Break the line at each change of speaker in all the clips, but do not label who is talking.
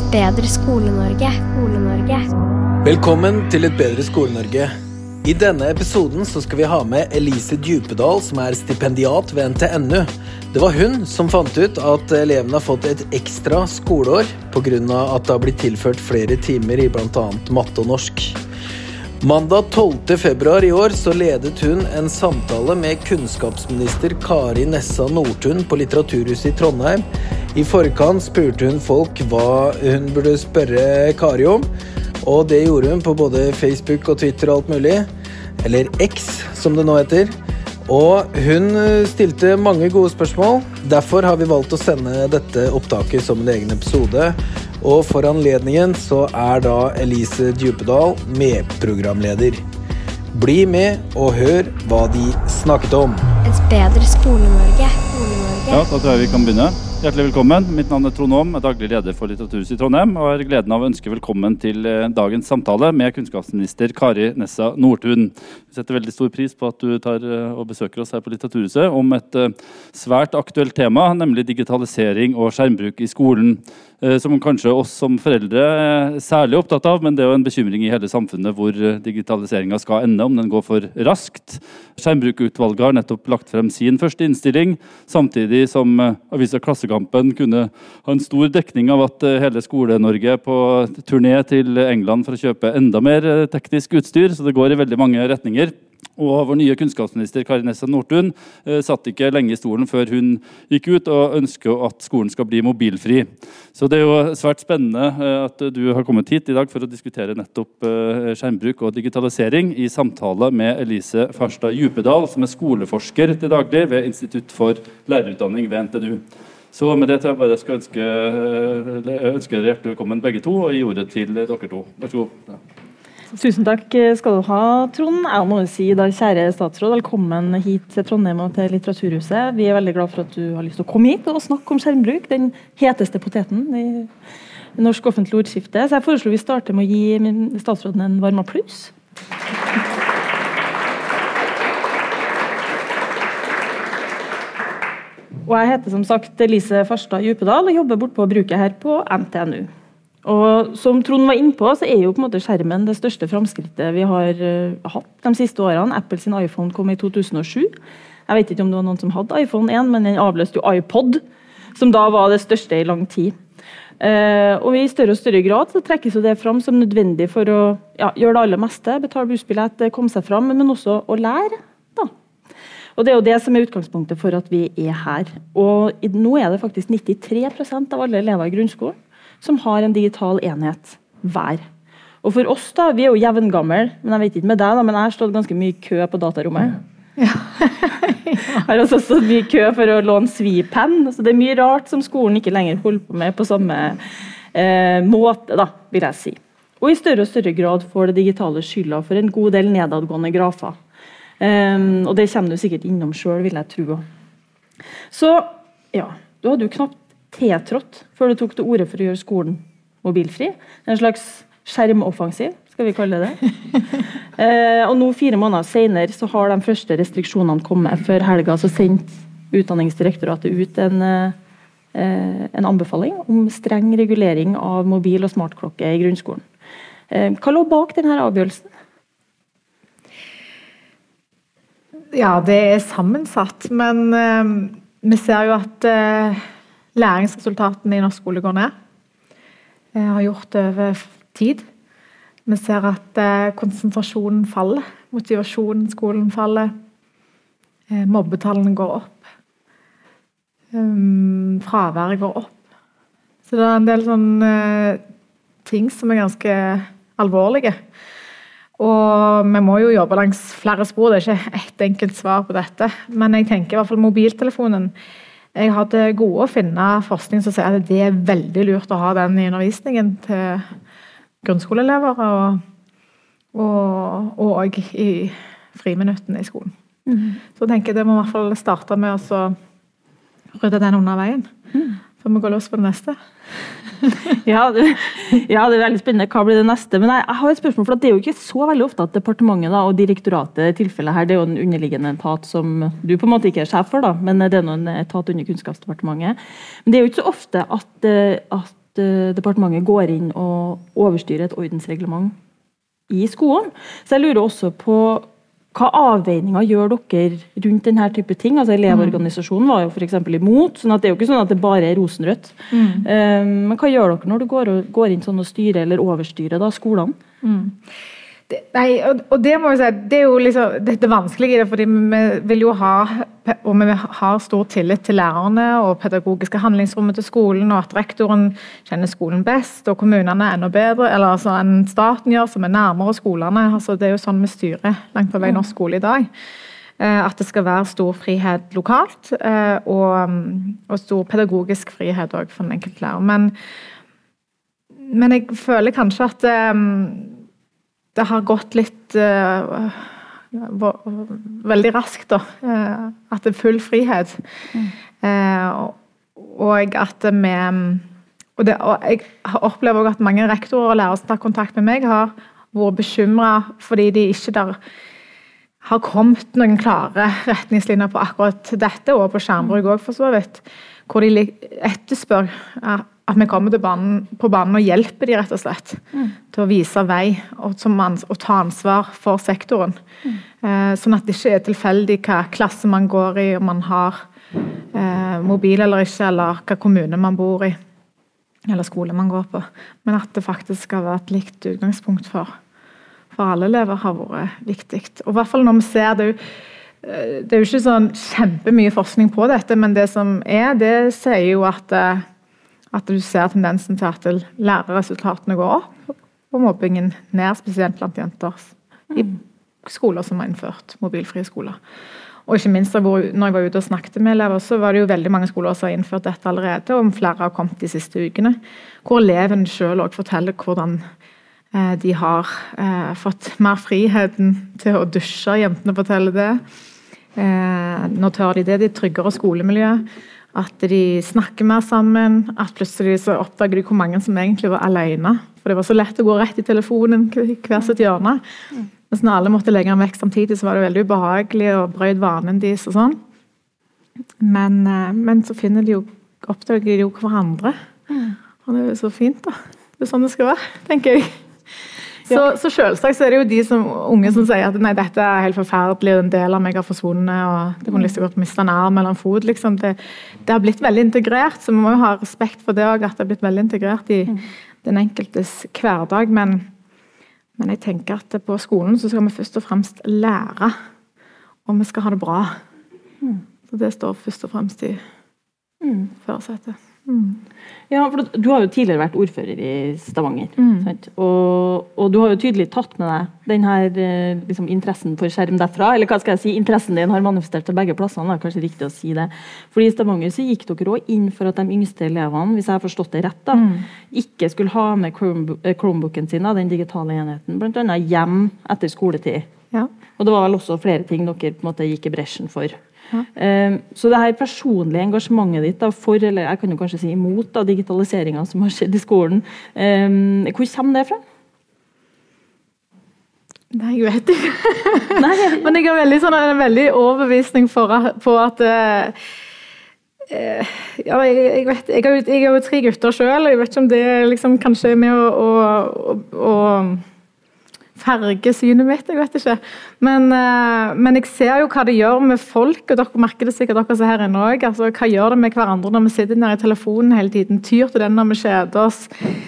bedre Skole-Norge.
Velkommen til Et bedre Skole-Norge. I denne episoden så skal vi ha med Elise Djupedal, som stipendiat ved NTNU. Det var hun som fant ut at elevene har fått et ekstra skoleår på grunn av at det har blitt tilført flere timer i blant annet matte og norsk. Mandag 12. februar i år så ledet hun en samtale med kunnskapsminister Kari Nessa Nordtun på Litteraturhuset i Trondheim. I forkant spurte hun folk hva hun burde spørre Kari om, og det gjorde hun på både Facebook og Twitter og alt mulig, eller X som det nå heter. Og hun stilte mange gode spørsmål, derfor har vi valgt å sende dette opptaket som en egen episode. Og for anledningen så da Elise Djupedal medprogramleder. Bli med og hør hva de snakket om.
Et bedre Skole-Norge.
Ja, da tror jeg vi kan begynne. Hjertelig velkommen. Mitt navn Trond Aam, daglig leder for Litteraturhuset i Trondheim, og har gleden av å ønske velkommen til dagens samtale med kunnskapsminister Kari Nessa Nordtun. Vi setter veldig stor pris på at du tar og besøker oss her på Litteraturhuset om et svært aktuelt tema, nemlig digitalisering og skjermbruk i skolen. Som kanskje oss som foreldre særlig opptatt av, men det jo en bekymring i hele samfunnet hvor digitaliseringen skal ende, om den går for raskt. Skjermbrukutvalget har nettopp lagt frem sin første innstilling, samtidig som avisa Klassekampen kunne ha en stor dekning av at hele Skole-Norge på turné til England for å kjøpe enda mer teknisk utstyr, så det går i veldig mange retninger. Og vår nye kunnskapsminister Kari Nessa Nordtun satt ikke lenge i stolen før hun gikk ut og ønsker at skolen skal bli mobilfri. Så det jo svært spennende at du har kommet hit i dag for å diskutere nettopp skjermbruk og digitalisering i samtale med Elise Farstad Djupedal, som skoleforsker til daglig ved Institutt for lærerutdanning ved NTNU. Så med det tror jeg bare skal ønske dere hjertelig velkommen begge to, og gi ordet til dere to. Vær så god. Ja.
Tusen takk skal du ha, Trond. Jeg må si da, kjære statsråd, velkommen hit til Trondheim og til Litteraturhuset. Vi veldig glad for at du har lyst til å komme hit og snakke om skjermbruk, den heteste poteten i norsk offentlig ordskifte. Så jeg foreslår vi starter med å gi statsråden en varm applaus. Og jeg heter som sagt Elise Farstad Djupedal og jobber bort på bruket her på NTNU. Og som Trond var inne på, så jo på en måte skjermen det største fremskrittet vi har hatt de siste årene. Apple sin iPhone kom i 2007. Jeg vet ikke om det var noen som hadde iPhone 1, men den avløste jo iPod, som da var det største i lang tid. Og i større og større grad så trekkes det fram som nødvendig for å gjøre det aller meste, betale bussbillett, komme seg fram, men også å lære. Da. Og det jo det som utgangspunktet for at vi her. Og nå det faktisk 93% av alle elever i grunnskolen som har en digital enhet hver. Og for oss da, vi jo jevngammel, men jeg vet ikke med deg da, men jeg har stått ganske mye i kø på datarommet. Ja. Jeg har også stått mye i kø for å låne svipenn, så det mye rart som skolen ikke lenger holder på med på samme måte da, vil jeg si. Og i større og større grad får det digitale skylda for en god del nedadgående grafer. Og det kommer du sikkert innom selv, vil jeg tro. Så, ja, du hadde jo knapt tiltrådt før du tok til ordet for å gjøre skolen mobilfri. En slags skjermoffensiv, skal vi kalle det. Og nå 4 måneder senere så har de første restriksjonene kommet. Før helga så sendte Utdanningsdirektoratet ut en anbefaling om streng regulering av mobil- og smartklokke i grunnskolen. Hva lå bak denne avgjørelsen?
Ja, det sammensatt, men vi ser jo at læringsresultatene i norsk skole går ned. Jeg har gjort det over tid. Vi ser at konsentrasjonen faller, motivasjonen i skolen faller, mobbetallene går opp, fraværet går opp. Så det en del sånne ting som ganske alvorlige. Og vi må jo jobbe langs flere spor, det ikke et enkelt svar på dette. Men jeg tenker i hvert fall mobiltelefonen. Jeg hadde gode å finne forskning som sier at det veldig lurt å ha den i undervisningen til grunnskoleelever og i friminuttene i skolen. Så jeg tenker det må i hvert fall starte med å rydde den under veien, før vi går løs på det neste.
Ja, det veldig spennende. Hva blir det neste? Men jeg har et spørsmål, for det jo ikke så veldig ofte at departementet da, og direktoratet i tilfellet her, det jo en underliggende etat som du på en måte ikke sjef for, da, men det noen etat under Kunnskapsdepartementet. Men det jo ikke så ofte at departementet går inn og overstyrer et ordensreglement i skolen. Så jeg lurer også på hva avveininger gjør dere rundt denne type ting? Altså Elevorganisasjonen var jo for eksempel imot, sånn at det er jo ikke sånn at det bare rosendrødt. Men hva gjør dere når du går inn sånn og styrer eller overstyrer da, skolene?
Og det må jeg si, det er jo liksom, det vanskelige i det, fordi vi vil jo ha, og vi har stor tillit til lærerne og pedagogiske handlingsrommet til skolen, og at rektoren kjenner skolen best, og kommunene enda bedre, eller altså enn staten gjør, som nærmere skolene. Altså, det er jo sånn vi styrer langt på vei norsk skole i dag. At det skal være stor frihet lokalt, og stor pedagogisk frihet også for den enkelte lærer. Men jeg føler kanskje at det har gått litt veldig raskt da, at det full frihet. Og at og jeg opplever også at mange rektorer og lærere som tar kontakt med meg har vært bekymret fordi de ikke der har kommet noen klare retningslinjer på akkurat dette, og på skjermbruk også for så vidt, hvor de etterspør at vi kommer på banen og hjelper de rett og slett til å vise vei og ta ansvar for sektoren. Sånn at det ikke er tilfeldig hva klasse man går i, om man har mobil eller ikke, eller hva kommune man bor i, eller skole man går på. Men at det faktisk skal være et likt utgangspunkt for alle elever har vært viktig. Og i hvert fall når vi ser det er jo ikke sånn kjempemye forskning på dette, men det som det sier jo at du ser tendensen til at lærerresultatene går opp, og mobbingen ned, spesielt blant jenter i skoler som har innført mobilfrie skoler. Og ikke minst, når jeg var ute og snakket med elever, så var det jo veldig mange skoler som har innført dette allerede, og flere har kommet de siste ukene, hvor eleven selv også forteller hvordan de har fått mer friheten til å dusje, jentene forteller det. Nå tør de det, de tryggere skolemiljø, at de snakker mer sammen, at plutselig så oppdager de hvor mange som egentlig var alene, for det var så lett å gå rett i telefonen hver sitt hjørne. Mens når alle måtte legge den vekk samtidig, så var det veldig ubehagelig og brøyd vanen deres og sånn. Men så oppdager de jo hverandre. Og det er jo så fint da. Det er sånn det skal være, tenker jeg. Så selvsagt så er det jo de unge som sier at nei, dette er helt forferdelig, en del av meg har forsvunnet, og det må lyst til å miste en arm eller en fot. Liksom. Det har blitt veldig integrert, så vi må jo ha respekt for det også, at det har blitt veldig integrert i den enkeltes hverdag. Men jeg tenker at på skolen så skal vi først og fremst lære, og vi skal ha det bra. Så det står først og fremst i førersetet.
Ja, for du har jo tidligere vært ordfører i Stavanger, sant? Og du har jo tydelig tatt med deg den her liksom, interessen for skjerm derfra, eller hva skal jeg si, interessen din har manifestert til begge plassene, det er kanskje riktig å si det. Fordi i Stavanger så gikk dere også inn for at de yngste elevene, hvis jeg har forstått det rett da, ikke skulle ha med Chromebooken sin, den digitale enheten, blant annet hjem etter skoletid. Ja. Og det var vel også flere ting dere på en måte gikk i bresjen for. Ja. Så det her personlige engasjementet ditt da, for, eller jeg kan jo kanskje si imot da, digitaliseringen som har skjedd i skolen, hvor kommer det fra?
Nei, jeg vet ikke. Men jeg har en veldig overbevisning på at ja, jeg vet, jeg har jo 3 gutter selv, og jeg vet ikke om det liksom, kanskje er med å farge synet mitt, jeg vet ikke. Men jeg ser jo hva det gjør med folk, og dere merker det sikkert dere ser her inne også. Altså, hva gjør det med hverandre når vi sitter nede i telefonen hele tiden, tyr til den når vi kjeder oss.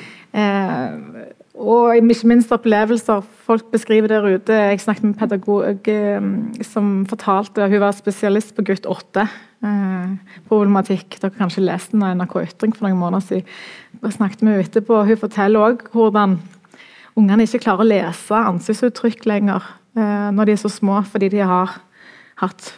Og ikke minst opplevelser folk beskriver der ute. Jeg snakket med en pedagog som fortalte, hun var spesialist på gutt 8, problematikk. Dere kanskje leste den av NRK Ytring for noen måneder siden. Jeg snakket med henne etterpå, hun forteller også hvordan ungene ikke klarer å lese ansiktsuttrykk lenger når de er så små, fordi de har hatt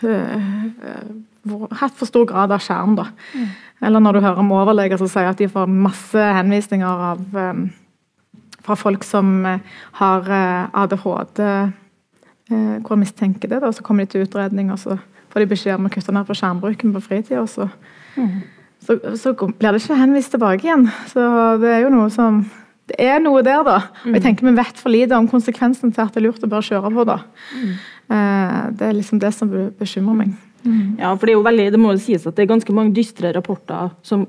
for stor grad av skjerm. Da. Eller når du hører om overleger som sier at de får masse henvisninger fra folk som har ADHD, hvor de mistenker det, da, så kommer de til utredning, og så får de beskjed om å kutte ned på skjermbruken på fritid, og så blir det ikke henvist tilbake igjen. Så det er jo noe som det er noe der da, og jeg tenker vi vet for lite om konsekvensen til at det er lurt å bare kjøre på da. Det er liksom det som bekymrer meg.
Ja, for det er jo veldig, det må jo sies at det er ganske mange dystre rapporter som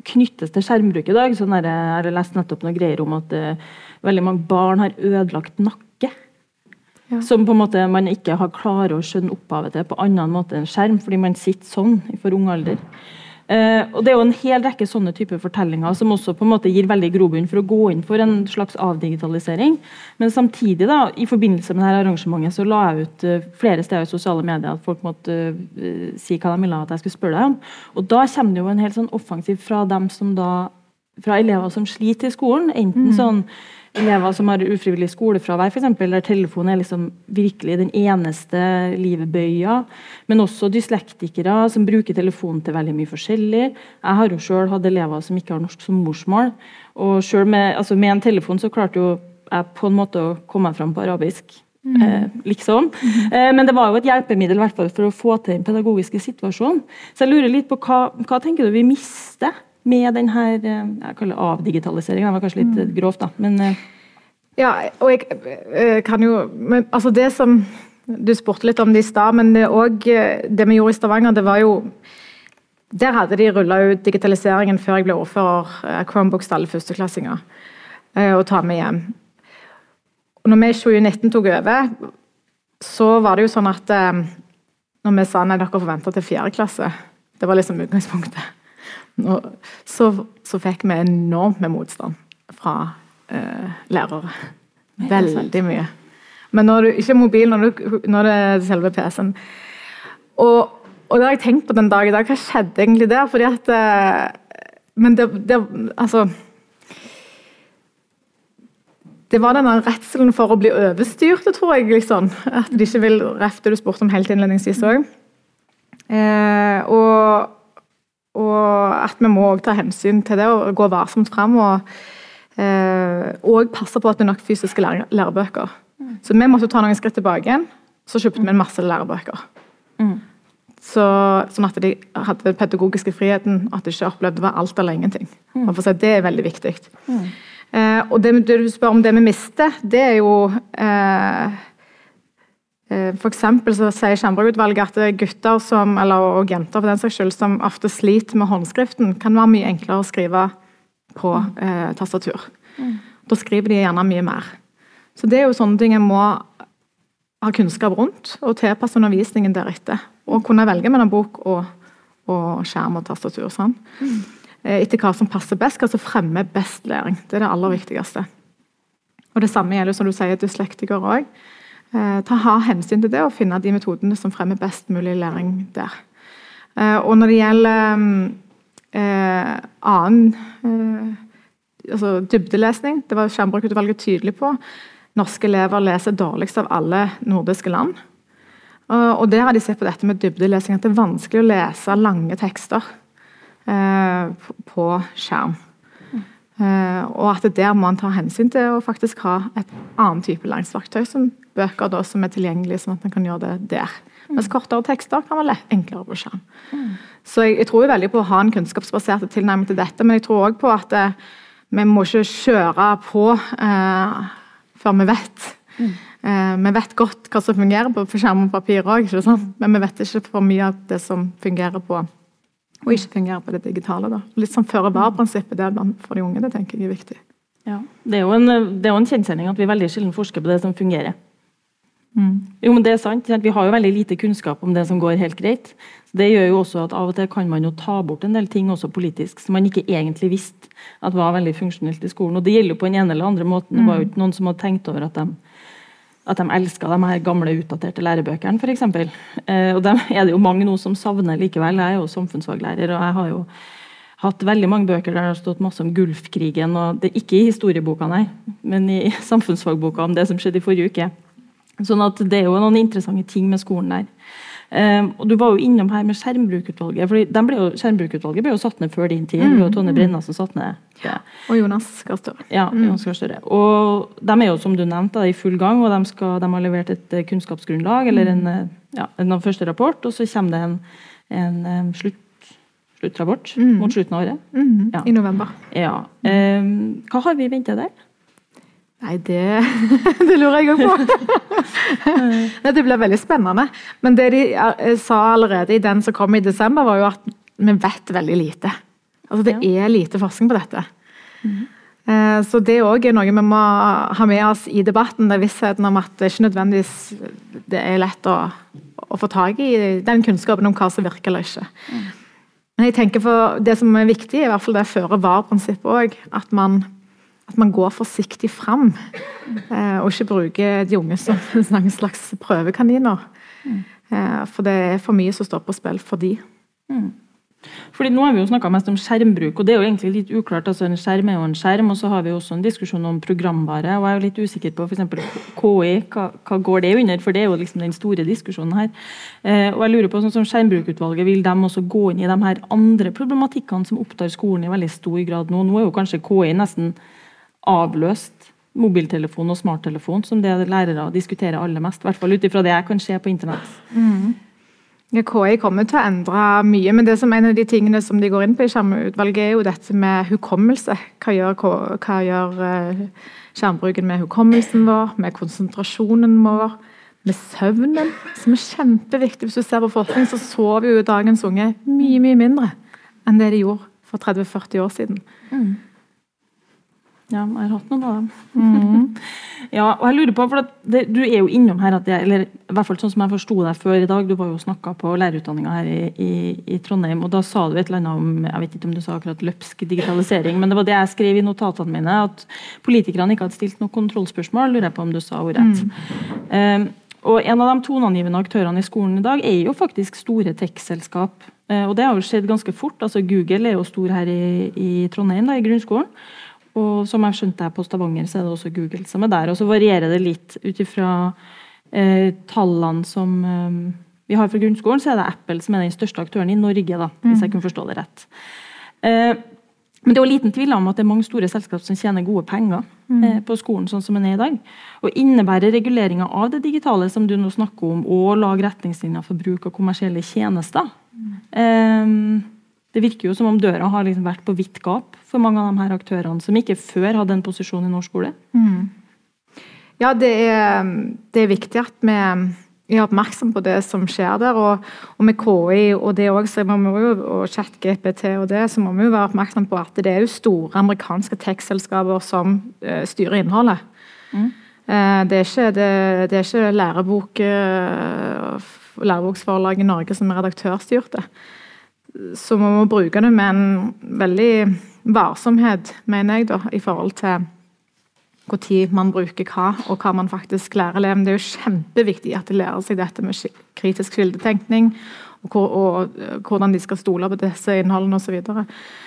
knyttes til skjermbruk I dag. Sånn jeg har lest nettopp noen greier om at veldig mange barn har ødelagt nakke. Ja. Som på en måte man ikke har klart å skjønne opphavet til på annen måte enn skjerm, fordi man sitter sånn I for ung alder. Og det jo en hel rekke sånne typer fortellinger som også på en måte gir veldig grobunn for å gå inn for en slags avdigitalisering. Men samtidig da, I forbindelse med dette arrangementet så la jeg ut flere steder I sosiale medier at folk måtte si hva de ville at jeg skulle spørre deg om. Og da kommer det jo en helt sånn offensiv fra dem som da, fra elever som sliter I skolen, enten sånn elever som har ufrivillig skolefravær for eksempel, der telefonen liksom virkelig den eneste livebøya, men også dyslektikere som bruker telefonen til veldig mye forskjellig. Jeg har jo selv hatt elever som ikke har norsk som morsmål, og selv med en telefon så klarte jo jeg på en måte å komme frem på arabisk, liksom. Men det var jo et hjelpemiddel I hvert fall for å få til den pedagogiske situasjonen. Så jeg lurer litt på hva tenker du vi mister med den her, jeg kaller avdigitalisering, det var kanskje litt grovt da, men...
Ja, og jeg kan jo, men, altså det som, du spurte litt om det I stad, men det vi gjorde I Stavanger, det var jo, der hadde de rullet ut digitaliseringen før jeg ble ordfører, Chromebooks til alle førsteklassinger, og ta med hjem. Og når vi I 2019 tok over, så var det jo sånn at, når vi sa, nei, dere forventet til 4. klasse, det var liksom utgangspunktet, så fikk vi enormt med motstand fra lærere. Veldig mye. Men når du ikke mobil, når det selve PC-en. Og da har jeg tenkt på den dag I dag, hva skjedde egentlig der? Fordi at men altså det var denne redselen for å bli overstyrt, tror jeg, liksom. At de ikke vil refte du spurte om helt innledningsvis også. Og at vi må ta hensyn til det og gå varsomt frem og passe på at det nok fysiske lærebøker. Så vi måtte ta noen skritt tilbake igjen, så kjøpte vi en masse lærebøker. Sånn at de hadde pedagogiske friheten, at de ikke opplevde det var alt eller ingenting. Og for å si, det veldig viktig. Og det du spør om det vi mister, det jo for eksempel så sier Skjermbrukutvalget at gutter som, og jenter for den saks skyld, som ofte sliter med håndskriften, kan være mye enklere å skrive på tastatur. Da skriver de gjerne mye mer. Så det jo sånne ting jeg må ha kunnskap rundt, og tilpasse undervisningen deretter. Og kunne velge mellom bok og skjerm og tastatur. Sånn. Etter hva som passer best, hva som fremmer best læring. Det det aller viktigste. Og det samme gjelder, som du sier, dyslektikere også. Ha hensyn til det og finne de metodene som fremmer best mulig læring der. Og når det gjelder altså dybdelesning, det var Skjermbrukutvalget tydelig på. Norske elever leser dårligst av alle nordiske land. Og der har de sett på dette med dybdelesing, at det vanskelig å lese lange tekster på skjerm. Og at der må man ta hensyn til å faktisk ha et annet type læringsverktøy som bøker da, som tilgjengelige, sånn at man kan gjøre det der. Mens kortere tekster kan være enklere på skjerm. Så jeg tror veldig på å ha en kunnskapsbasert tilnærming til dette, men jeg tror også på at vi må ikke kjøre på før vi vet. Vi vet godt hva som fungerer på skjerm og papir også, ikke sant? Men vi vet ikke for mye av det som fungerer på og ikke fungerer på det digitale. Da. Litt sånn føre-var-prinsippet for de unge, det tenker jeg viktig.
Ja, det jo en kjensgjerning at vi veldig sjelden forsker på det som fungerer. Jo, men det sant. Vi har jo veldig lite kunnskap om det som går helt greit. Det gjør jo også at av og til kan man jo ta bort en del ting også politisk, som man ikke egentlig visste at var veldig funksjonelt I skolen. Og det gjelder jo på en ene eller andre måten. Det var jo ikke noen som hadde tenkt over at de elsket de her gamle, utdaterte lærebøkene, for eksempel. Og dem det jo mange nå som savner likevel. Jeg jo samfunnsfaglærer, og jeg har jo hatt veldig mange bøker der det har stått masse om Gulfkrigen, og det ikke I historieboka, nei, men I samfunnsfagboka om det som skjedde I forrige uke. Sånn at det jo noen interessante ting med skolen der. Og du var jo innom her med Skjermbrukutvalget, for Skjermbrukutvalget ble jo satt ned før din tid, det var Tonje Brenna som satt ned. Ja.
Og Jonas Gahr Støre.
Ja, Jonas Gahr Støre. Og de jo, som du nevnte, I full gang, og de har levert et kunnskapsgrunnlag, eller en første rapport, og så kommer det en sluttrapport mot slutten av året.
Ja. I november.
Ja. Hva har vi ventet der?
Nei, det lurer jeg jo på. Det ble veldig spennende. Men det de sa allerede I den som kom I desember, var jo at vi vet veldig lite Altså det lite forskning på dette. Så det også noe vi må ha med oss i debatten, det vissheten om at det ikke nødvendigvis det lett å få tag i den kunnskapen om hva som virker eller ikke. Men jeg tenker for det som viktig, i hvert fall det føre-var-prinsippet også, at man går forsiktig fram, og ikke bruker de unge som en slags prøvekaniner. For det for mye som står på spill for de.
Fordi nå har vi jo snakket mest om skjermbruk, og det jo egentlig litt uklart, altså en skjerm jo en skjerm, og så har vi også en diskusjon om programvare, og jeg jo litt usikker på for eksempel KI, hva går det under, for det jo liksom den store diskusjonen her. Og jeg lurer på, sånn som skjermbrukutvalget, vil de også gå inn i de her andre problematikkene som opptar skolen i veldig stor grad nå? Nå jo kanskje KI nesten avløst mobiltelefon og smarttelefon, som det lærere diskuterer aller mest, i hvert fall utifra det jeg kan se på internett.
Ja, KI kommer til å endre mye, men det som en av de tingene som de går inn på i skjermutvalget jo dette med hukommelse. Hva gjør skjermbruken med hukommelsen vår, med konsentrasjonen vår, med søvnen, som kjempeviktig. Hvis du ser på forskning, så sover jo dagens unge mye, mye mindre enn det de gjorde for 30-40 år siden.
Ja, jeg har hatt noe da. Ja, og jeg lurer på, for du jo innom her, eller i hvert fall sånn som jeg forstod deg før i dag, du var jo snakket på lærerutdanningen her i Trondheim, og da sa du et eller annet om, jeg vet ikke om du sa akkurat løpsk digitalisering, men det var det jeg skrev i notatene mine, at politikerne ikke hadde stilt noen kontrollspørsmål, lurer jeg på om du sa ordrett. Og en av de toneangivende aktørene i skolen i dag jo faktisk store tech-selskap, og det har jo skjedd ganske fort, altså Google jo stor her i Trondheim da, i grunnskolen, og som jeg skjønte på Stavanger, så det også Google som der, og så varierer det litt utifra tallene som vi har fra grunnskolen, så det Apple som den største aktøren i Norge, da, hvis jeg kunne forstå det rett. Men det liten tvil om at det mange store selskap som tjener gode penger på skolen, sånn som den i dag. Og innebærer reguleringen av det digitale, som du nå snakker om, og lage retningslinjer for bruk av kommersielle tjenester. Det virker jo som om døra har liksom vært på vidt gap for mange av de her aktørene som ikke før hadde en posisjon i norsk skole.
Ja, det viktig at vi oppmerksom på det som skjer der, og med KI og det også, og ChatGPT og det, så må vi jo være oppmerksom på at det jo store amerikanske tech-selskaper som styrer innholdet. Det ikke lærebokforlag i Norge som redaktørstyrte. Så man må bruke det med en veldig varsomhet, mener jeg da, i forhold til hvor tid man bruker hva, og hva man faktisk lærer elevene. Det jo kjempeviktig at de lærer seg dette med kritisk kildetenkning, og hvordan de skal stole på disse innholdene og så videre.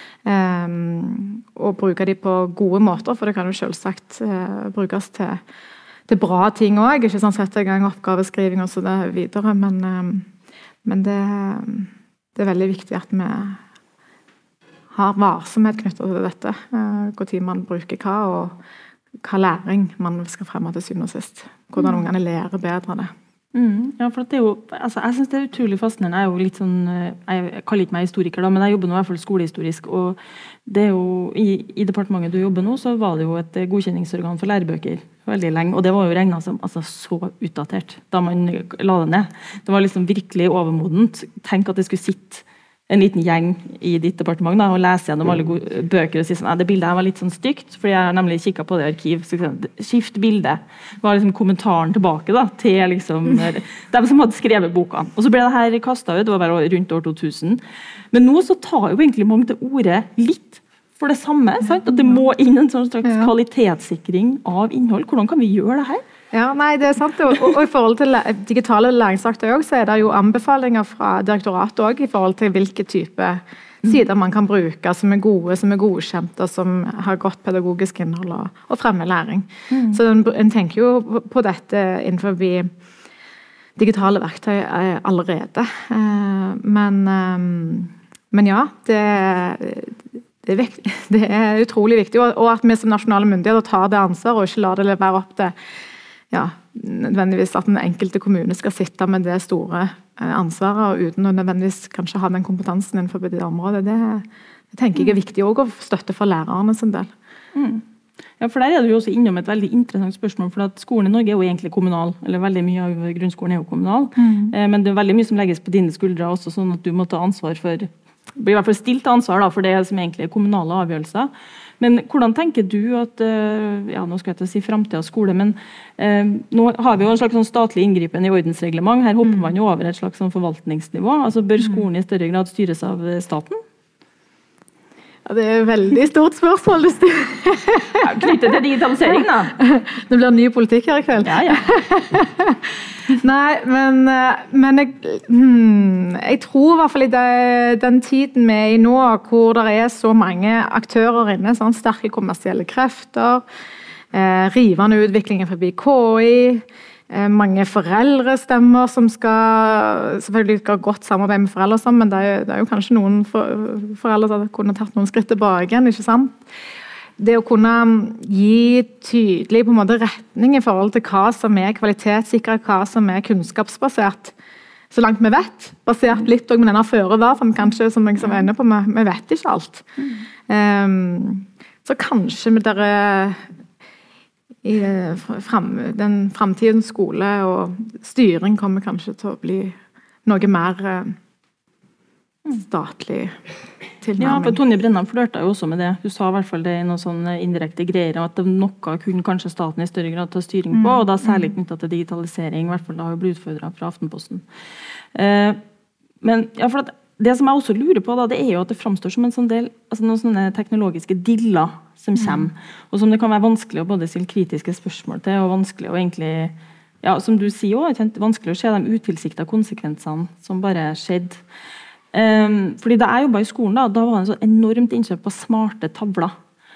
Og bruke de på gode måter, for det kan jo selvsagt brukes til bra ting også, ikke sånn sette i gang oppgaveskriving og så videre, men det veldig viktig at vi har varsomhet knyttet til dette, hvor tid man bruker hva, og hva læring man skal fremme til syvende og sist. Hvordan ungene lærer bedre det.
Ja, for det jo, altså, jeg synes det utrolig fascinerende. Jeg jo litt sånn, jeg kaller ikke meg historiker da, men jeg jobber nå i hvert fall skolehistorisk, og det jo, i departementet du jobber nå, så var det jo et godkjenningsorgan for lærebøker veldig lenge, og det var jo regnet som altså, så utdatert da man la det ned. Det var liksom virkelig overmodent. Tenk at det skulle sitte en liten gjeng i ditt departement da, og lese gjennom alle bøker og si sånn, det bildet her var litt sånn stygt, fordi jeg har nemlig kikket på det i arkiv, så skift bilde. Det var liksom kommentaren tilbake da, til liksom, dem som hadde skrevet boka. Og så ble det her kastet ut, det var bare rundt år 2000. Men nå så tar jo egentlig mange til ordet litt for det samme, sant? At det må inn en sånn slags kvalitetssikring av innhold. Hvordan kan vi gjøre det her?
Ja, nei, det sant. Og i forhold til digitale læringsverktøy også, så det jo anbefalinger fra direktoratet også, i forhold til hvilke type sider man kan bruke, som gode, som godkjent, og som har godt pedagogisk innhold og fremmer læring. Så en tenker jo på dette innenfor digitale verktøy allerede. Men ja, det utrolig viktig, og at vi som nasjonale myndigheter tar det ansvar, og ikke lar det være opp til nødvendigvis at den enkelte kommune skal sitte med det store ansvaret, og uten å nødvendigvis kanskje ha den kompetansen innenfor det området. Det tenker jeg viktig også å støtte for lærerne sin del.
Ja, for der du jo også innom et veldig interessant spørsmål, for at skolen i Norge jo egentlig kommunal, eller veldig mye av grunnskolen jo kommunal, men det veldig mye som legges på dine skuldre også, sånn at du må ta ansvar for blir I hvert fall stilt til ansvar da, for det som egentlig kommunale avgjørelser. Men hvordan tenker du at, nå skal jeg ikke si fremtidens skole, men nå har vi jo en slags sånn statlig inngripen I ordensreglement, her hopper man jo over et slags sånn forvaltningsnivå, altså bør skolen I større grad styres av staten?
Ja, det et veldig stort spørsmål.
Knyttet til digitalisering da.
Det blir ny politikk her I kveld.
Ja.
Nei, men jeg tror I hvert fall I den tiden vi I nå, hvor det så mange aktører inne, sånn sterke kommersielle krefter, rivende utviklingen forbi KI, mange foreldrestemmer som selvfølgelig skal ha godt samarbeid med foreldre sammen, men det jo kanskje noen foreldre som kunne tatt noen skritt tilbake igjen, ikke sant? Det å kunne gi tydelig på en måte retning I forhold til hva som kvalitetssikret, hva som kunnskapsbasert, så langt vi vet, basert litt også med denne føre-var, for kanskje, som jeg var inne på, vi vet ikke alt. Så kanskje med I den fremtidens skole og styring kommer kanskje til å bli noe mer statlig tilnærming.
Ja, for Tonje Brenna flørte jo også med det. Du sa I hvert fall det I noen sånne indirekte greier, at noe kunne kanskje staten I større grad ta styring på, og da særlig knyttet til digitalisering, I hvert fall da har jo blitt utfordret fra Aftenposten. Men ja, for at det som jeg også lurer på da, det jo at det framstår som en sånn del, altså noen sånne teknologiske diller som kommer, og som det kan være vanskelig å både stille kritiske spørsmål til, og vanskelig å egentlig, ja, som du sier også, vanskelig å se de utilsiktede konsekvensene som bare skjedde. Fordi da jeg jobbet I skolen da var det en så enormt innkjøp på smarte tavler.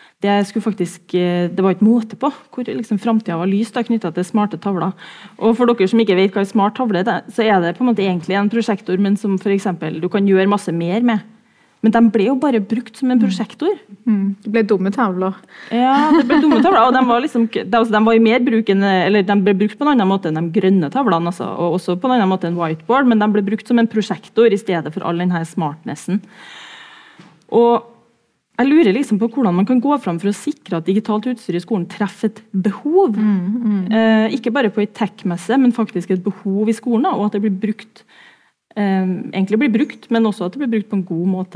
Det var ikke måte på hvor liksom fremtiden var lyst knyttet til smarte tavler. Og for dere som ikke vet hva en smart tavle så det på en måte egentlig en prosjektor, men som for eksempel du kan gjøre masse mer med. Men de ble jo bare brukt som en prosjektor.
Det ble dumme tavler.
Ja, det ble dumme tavler, og de var liksom, de var I mer bruk eller de ble brukt på en annen måte enn de grønne tavlene, altså, og også på en annen måte enn whiteboard, men de ble brukt som en prosjektor I stedet for all denne smartnessen. Og jeg lurer liksom på hvordan man kan gå fram for å sikre at digitalt utstyr I skolen treffer et behov. Ikke bare på en tech-messe, men faktisk et behov I skolen, og at det blir brukt egentlig blir brukt, men også at det blir brukt på en god måte.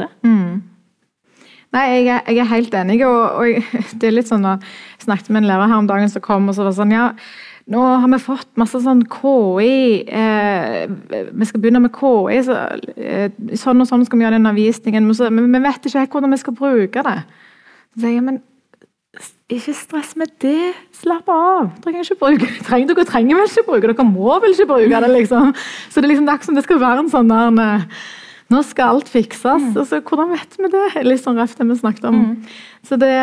Nei, jeg helt enig, og det litt sånn at jeg snakket med en lærer her om dagen som kom, og så var det sånn, ja, nå har vi fått masse sånn KI, vi skal begynne med KI, sånn og sånn skal vi gjøre den undervisningen, men vi vet ikke helt hvordan vi skal bruke det. Så sier jeg, men ikke stress med det, slapp av, trenger ikke bruke det, dere trenger vel ikke bruke det, dere må vel ikke bruke det, liksom. Så det liksom det skal være en sånn der, nå skal alt fikses, og så hvordan vet vi det? Litt sånn røft det vi snakket om. Så det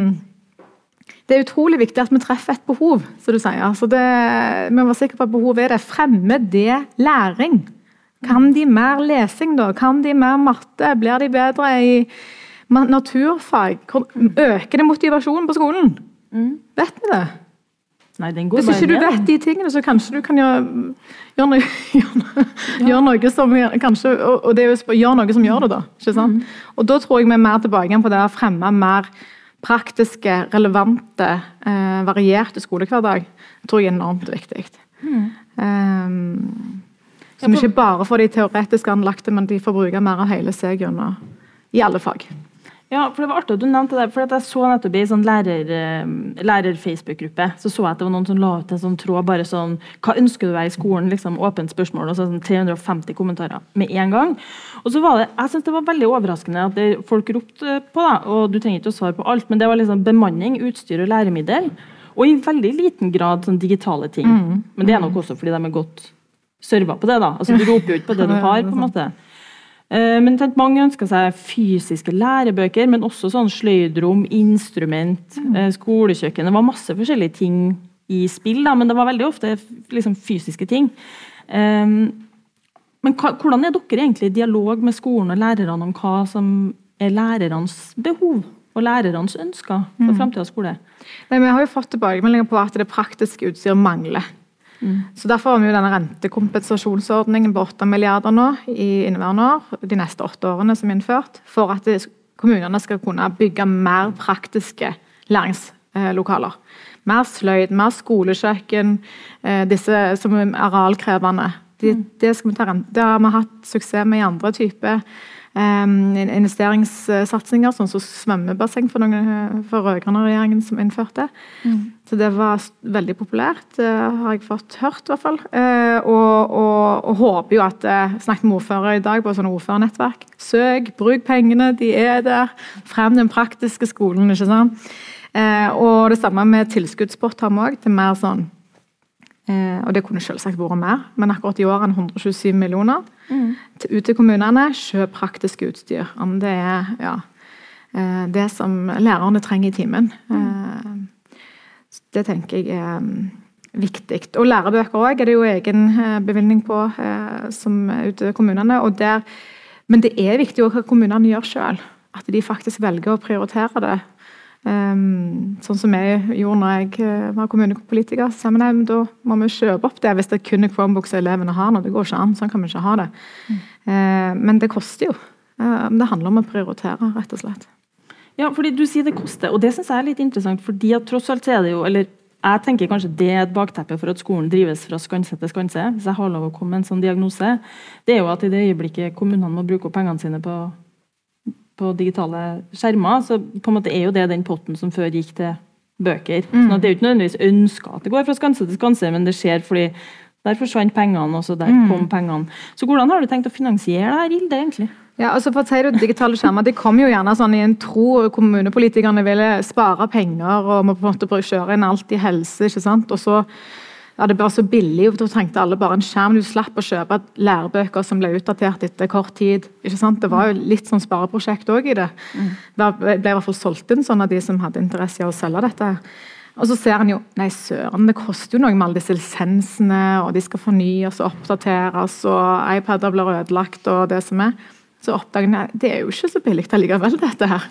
utrolig viktig at vi treffer et behov, som du sier. Så vi må være sikre på at behovet det, fremmer det læring. Kan de mer lesing da? Kan de mer matte? Blir de bedre I naturfag, øker det motivasjonen på skolen? Vet vi det?
Nei, den går
Hvis ikke du vet de tingene, så kanskje du kan gjøre noe som kanskje, og det gjøre noe som gjør det da, ikke sant? Og da tror jeg vi mer tilbake igjen på det å fremme mer praktiske, relevante, varierte skolehverdag. Det tror jeg enormt viktig. Som ikke bare får de teoretisk anlagte, men de får bruke mer av hele seg I alle fag.
Ja, for det var artig at du nevnte det, for jeg så nettopp I en sånn lærer-Facebook-gruppe, så jeg at det var noen som la ut en sånn tråd, bare sånn, hva ønsker du I skolen, liksom, åpent spørsmål, og så sånn 350 kommentarer med en gang. Og så var det, jeg synes det var veldig overraskende at folk ropte på da, og du trenger ikke å svare på alt, men det var liksom bemanning, utstyr og læremiddel, og I veldig liten grad sånn digitale ting. Men det nok også fordi de godt servet på det da, altså du roper jo ikke på det du har, på en måte. Men mange ønsker seg fysiske lærebøker, men også sånn sløydrom, instrument, skolekjøkken. Det var masse forskjellige ting I spill, da, men det var veldig ofte liksom, fysiske ting. Men hvordan dere egentlig I dialog med skolen og lærerne om hva som lærernes behov og lærernes ønsker for fremtidens skole?
Nei, vi har jo fått tilbakemeldinger på at det praktiske utstyr mangler. Så derfor har vi jo denne rentekompensasjonsordningen på 8 milliarder nå I inneværende år, de neste 8 årene som innført, for at kommunene skal kunne bygge mer praktiske læringslokaler. Mer sløyd, mer skolekjøkken, disse som arealkrevende. Det skal vi ta rente. Det har vi hatt suksess med I andre typer investeringssatsinger, sånn som svømmebasseng for rødgrønne regjeringen som innførte. Så det var veldig populært, har jeg fått hørt i hvert fall. Og håper jo at snakket med ordfører i dag på sånne ordførernettverk. Søk, bruk pengene, de der. Frem den praktiske skolen, ikke sant? Og det samme med tilskuddspott har vi også, til mer sånn, og det kunne selvsagt vært mer, men akkurat i år 127 millioner ut til kommunene, kjøp praktisk utstyr, om det det som lærerne trenger i timen. Det tenker jeg viktig. Og lærebøker også, det jo egen bevilgning på som ute i kommunene, men det viktig også hva kommunene gjør selv, at de faktisk velger å prioritere det. Sånn som jeg gjorde når jeg var kommunepolitiker, så da må vi kjøpe opp det hvis det kun Chromebooks elevene har, når det går ikke an, sånn kan vi ikke ha det. Men det koster jo. Det handler om å prioritere, rett og slett.
Ja, fordi du sier det koster, og det synes jeg litt interessant, fordi at tross alt det jo, eller jeg tenker kanskje det et bakteppe for at skolen drives fra skanse til skanse, hvis jeg har lov å komme med en sånn diagnose, det jo at i det øyeblikket kommunene må bruke opp pengene sine på digitale skjermer, så på en måte jo det den potten som før gikk til bøker. Sånn at det jo ikke nødvendigvis ønsket at det går fra skanse til skanse, men det skjer fordi der forsvant pengene, og så der kom pengene. Så hvordan har du tenkt å finansiere det her, Hilde, egentlig?
Ja, altså for å si det, digitale skjermer, de kom jo gjerne sånn i en tro, kommunepolitikerne ville spare penger, og må på en måte kjøre inn alt i helse, ikke sant? Og så det bare så billig, og da trengte alle bare en skjerm. Du slapp å kjøpe lærebøker som ble utdatert etter kort tid. Ikke sant? Det var jo litt sånn spareprosjekt også i det. Det ble i hvert fall solgt inn sånn av de som hadde interesse i å selge dette. Og så ser en jo, nei søren, det koster jo noe med alle disse lisensene, og de skal fornyes og oppdateres, og iPader blir ødelagt, og det som Så oppdager en, det jo ikke så billig allikevel, dette her.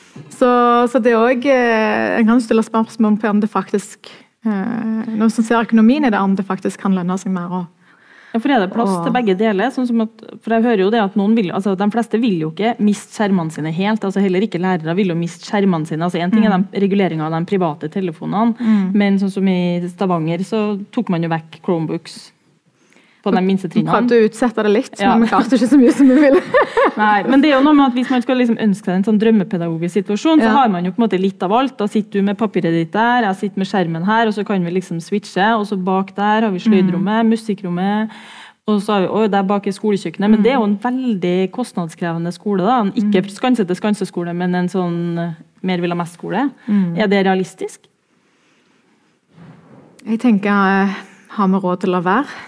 Så det også, en kan stille spørsmål på om det faktisk når man ser økonomien i det, om det faktisk kan lønne seg mer.
Ja, for det plass til begge deler, sånn som at, for jeg hører jo det at de fleste vil jo ikke miste skjermene sine helt, altså heller ikke lærere vil jo miste skjermene sine, altså en ting de reguleringen av de private telefonene, men sånn som i Stavanger så tok man jo vekk Chromebooks på de minste trinnene.
Vi prøvde å utsette det litt, men vi klarte ikke så mye som vi ville.
Nei, men det jo noe med at hvis man skal liksom ønske seg en sånn drømmepedagogisk situasjon, så har man jo på en måte litt av alt. Da sitter du med papiret ditt der, jeg sitter med skjermen her, og så kan vi liksom switche, og så bak der har vi sløydrommet, musikkrommet, og så har vi, der bak skolekjøkkenet, men det jo en veldig kostnadskrevende skole da, ikke skanse til skanseskole, men en sånn mer vil ha mest skole. Det realistisk?
Jeg tenker, har vi råd til å være?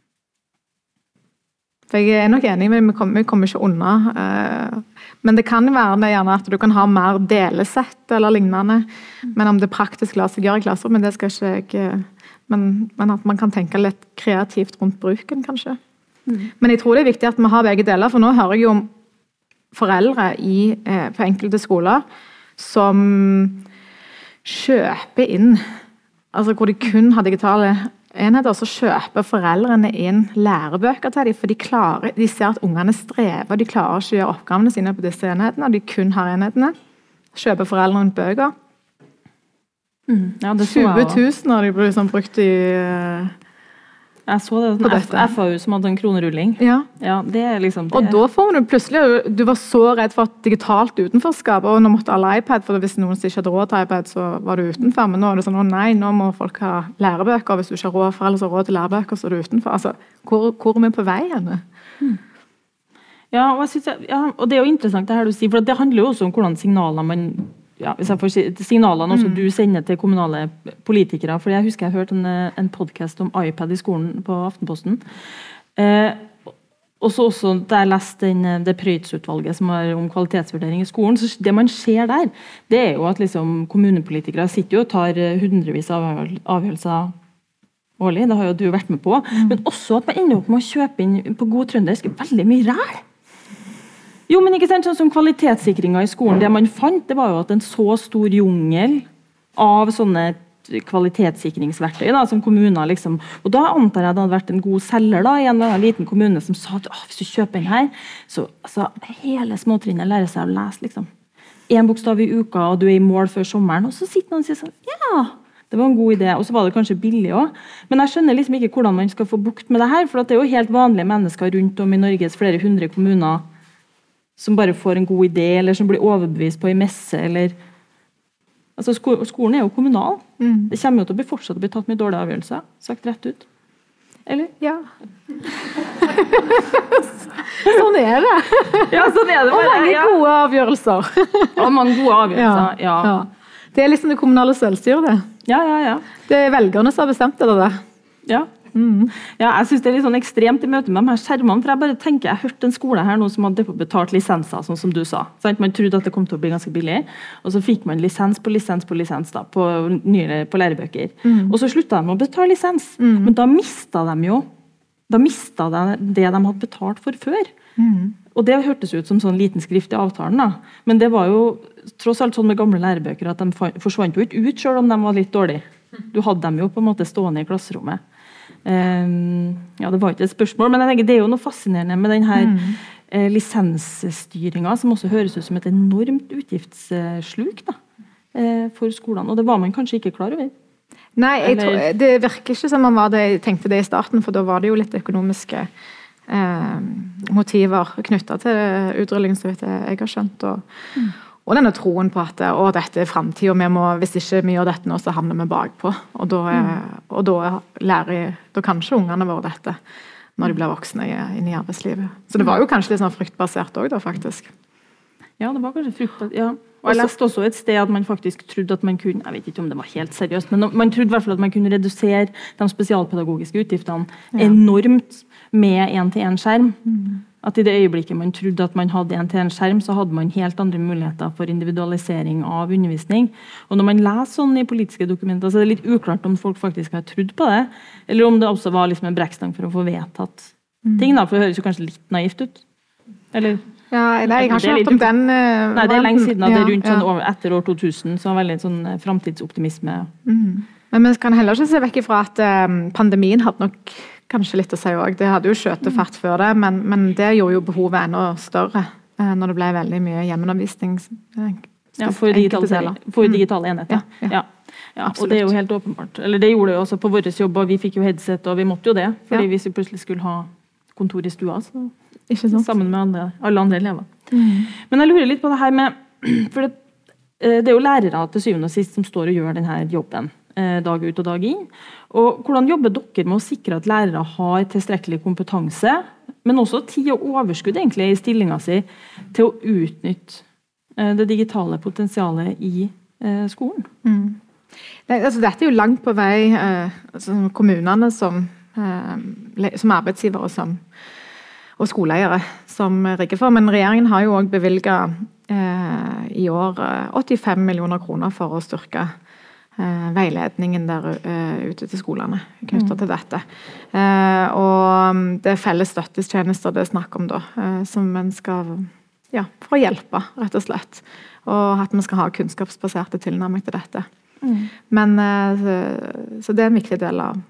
For jeg nok enig, men vi kommer ikke unna. Men det kan være det gjerne at du kan ha mer delesett eller lignende. Men om det praktisk lar seg gjøre i klasser, men det skal ikke jeg... Men at man kan tenke litt kreativt rundt bruken, kanskje. Men jeg tror det viktig at vi har begge deler, for nå hører jeg jo om foreldre på enkelte skoler som kjøper inn, altså hvor de kun har digitale enheter, så kjøper foreldrene inn lærebøker til dem, for de ser at ungene strever, de klarer ikke å gjøre oppgavene sine på disse enhetene, og de kun har enhetene. Kjøper foreldrene bøker. Ja, det 20 000 har de brukt i...
Jeg så det, FAU som hadde en kronerulling.
Ja,
det liksom... Det.
Og da får du plutselig, du var så redd for et digitalt utenforskap, og nå måtte alle iPad, for hvis noen ikke hadde råd til iPad, så var du utenfor, men nå det sånn, nei, nå må folk ha lærebøker, hvis du ikke har råd for ellers har råd til lærebøker, så er du utenfor. Altså, hvor vi på vei henne?
Ja, og og det jo interessant det her du sier, for det handler jo også om hvordan signaler man... Ja, hvis jeg får si signalene også du sender til kommunale politikere, for jeg husker jeg hørte en podcast om iPad i skolen på Aftenposten. Og så også da jeg leste det Prøyts-utvalget som er om kvalitetsvurdering i skolen, så det man ser der, det jo at liksom, kommunepolitikere sitter jo og tar hundrevis av avgjørelser årlig, det har jo du vært med på, men også at man ender opp med å kjøpe inn på god trøndersk veldig mye ræl. Jo, men ikke sant, sånn som kvalitetssikringen i skolen, det man fant, det var jo at en så stor jungel av sånne kvalitetssikringsverktøy da, som kommuner liksom, og da antar jeg det hadde vært en god selger da, i en eller annen liten kommune som sa at hvis du kjøper den her, så altså, hele småtrinnet lærer seg å lese liksom. 1 bokstav i uka, og du i mål før sommeren, og så sitter man og sier sånn, ja, det var en god idé, og så var det kanskje billig også. Men jeg skjønner liksom ikke hvordan man skal få bukt med det her, for det jo helt vanlige mennesker rundt om i Norges flere hundre kommuner som bare får en god idé, eller som blir overbevist på en messe, eller... Altså, skolen jo kommunal. Det kommer jo til å fortsatt å bli tatt med dårlige avgjørelser, sagt rett ut. Eller?
Ja. Sånn det.
Ja, sånn det.
Og mange gode avgjørelser.
Og mange gode avgjørelser, ja.
Det liksom det kommunale selvstyret, det.
Ja.
Det velgerne som har bestemt det.
Ja. Ja, jeg synes det litt sånn ekstremt i møte med de her skjermene, for jeg bare tenker, jeg hørte en skole her nå som hadde betalt lisenser, sånn som du sa. Man trodde at det kom til å bli ganske billig, og så fikk man lisens på lisens da, på lærebøker. Og så sluttet de å betale lisens, men da mistet de det de hadde betalt for før. Og det hørtes ut som sånn liten skrift i avtalen da, men det var jo tross alt sånn med gamle lærebøker at de forsvant jo ikke ut selv om de var litt dårlige. Du hadde dem jo på en måte stående i klasserommet. Ja, det var ikke et spørsmål, men jeg tenker det jo noe fascinerende med den her lisensstyringen, som også høres ut som et enormt utgiftssluk da, for skolene, og det var man kanskje ikke klar over.
Nei, det virker ikke som man tenkte det i starten, for da var det jo litt økonomiske motiver knyttet til utrullingen, så vidt jeg har skjønt, og denne troen på at dette fremtiden, hvis ikke vi gjør dette nå, så havner vi bakpå. Og da da kanskje ungene våre dette, når de blir voksne inn i arbeidslivet. Så det var jo kanskje litt sånn fruktbasert også da, faktisk.
Ja, det var kanskje fruktbasert, ja. Og jeg leste også et sted at man faktisk trodde at man kunne, jeg vet ikke om det var helt seriøst, men man trodde i hvert fall at man kunne redusere de spesialpedagogiske utgiftene enormt med en-til-en-skjerm. At i det øyeblikket man trodde at man hadde en-til-en-skjerm, så hadde man helt andre muligheter for individualisering av undervisning. Og når man leser sånn i politiske dokumenter, så er det litt uklart om folk faktisk har trodd på det, eller om det også var liksom en brekkstang for å få vedtatt ting, da, for det høres jo kanskje litt naivt ut. Eller...
Ja, jeg har ikke hørt om den...
Nei, det lenge siden at det rundt sånn etter år 2000, så var veldig sånn fremtidsoptimisme.
Men vi kan heller ikke se vekk ifra at pandemien hadde nok kanskje litt å si også. Det hadde jo skjøtet fart før det, men det gjorde jo behovet enda større når det ble veldig mye hjemmeundervisning.
Ja, for digitale enheter. Ja, og det er jo helt åpenbart. Eller det gjorde det jo også på vår jobb, og vi fikk jo headset, og vi måtte jo det, fordi hvis vi plutselig skulle ha kontor i stua, så sammen med alle andre elever. Men jeg lurer litt på det her med, for det er jo lærere til syvende og sist som står og gjør denne jobben dag ut og dag inn. Og hvordan jobber dere med å sikre at lærere har tilstrekkelig kompetanse, men også tid og overskudd egentlig i stillingen sin til å utnytte det digitale potensialet i skolen?
Dette er jo langt på vei kommunene som arbeidsgivere og skoleeiere som rigger for, men regjeringen har jo også bevilget i år 85 millioner kroner for å styrke veiledningen der ute til skolene knyttet til dette. Og det er felles støttestjenester det er snakk om da, som man skal, for å hjelpe, rett og slett. Og at man skal ha kunnskapsbaserte tilnærming til dette. Men, så det er en viktig del av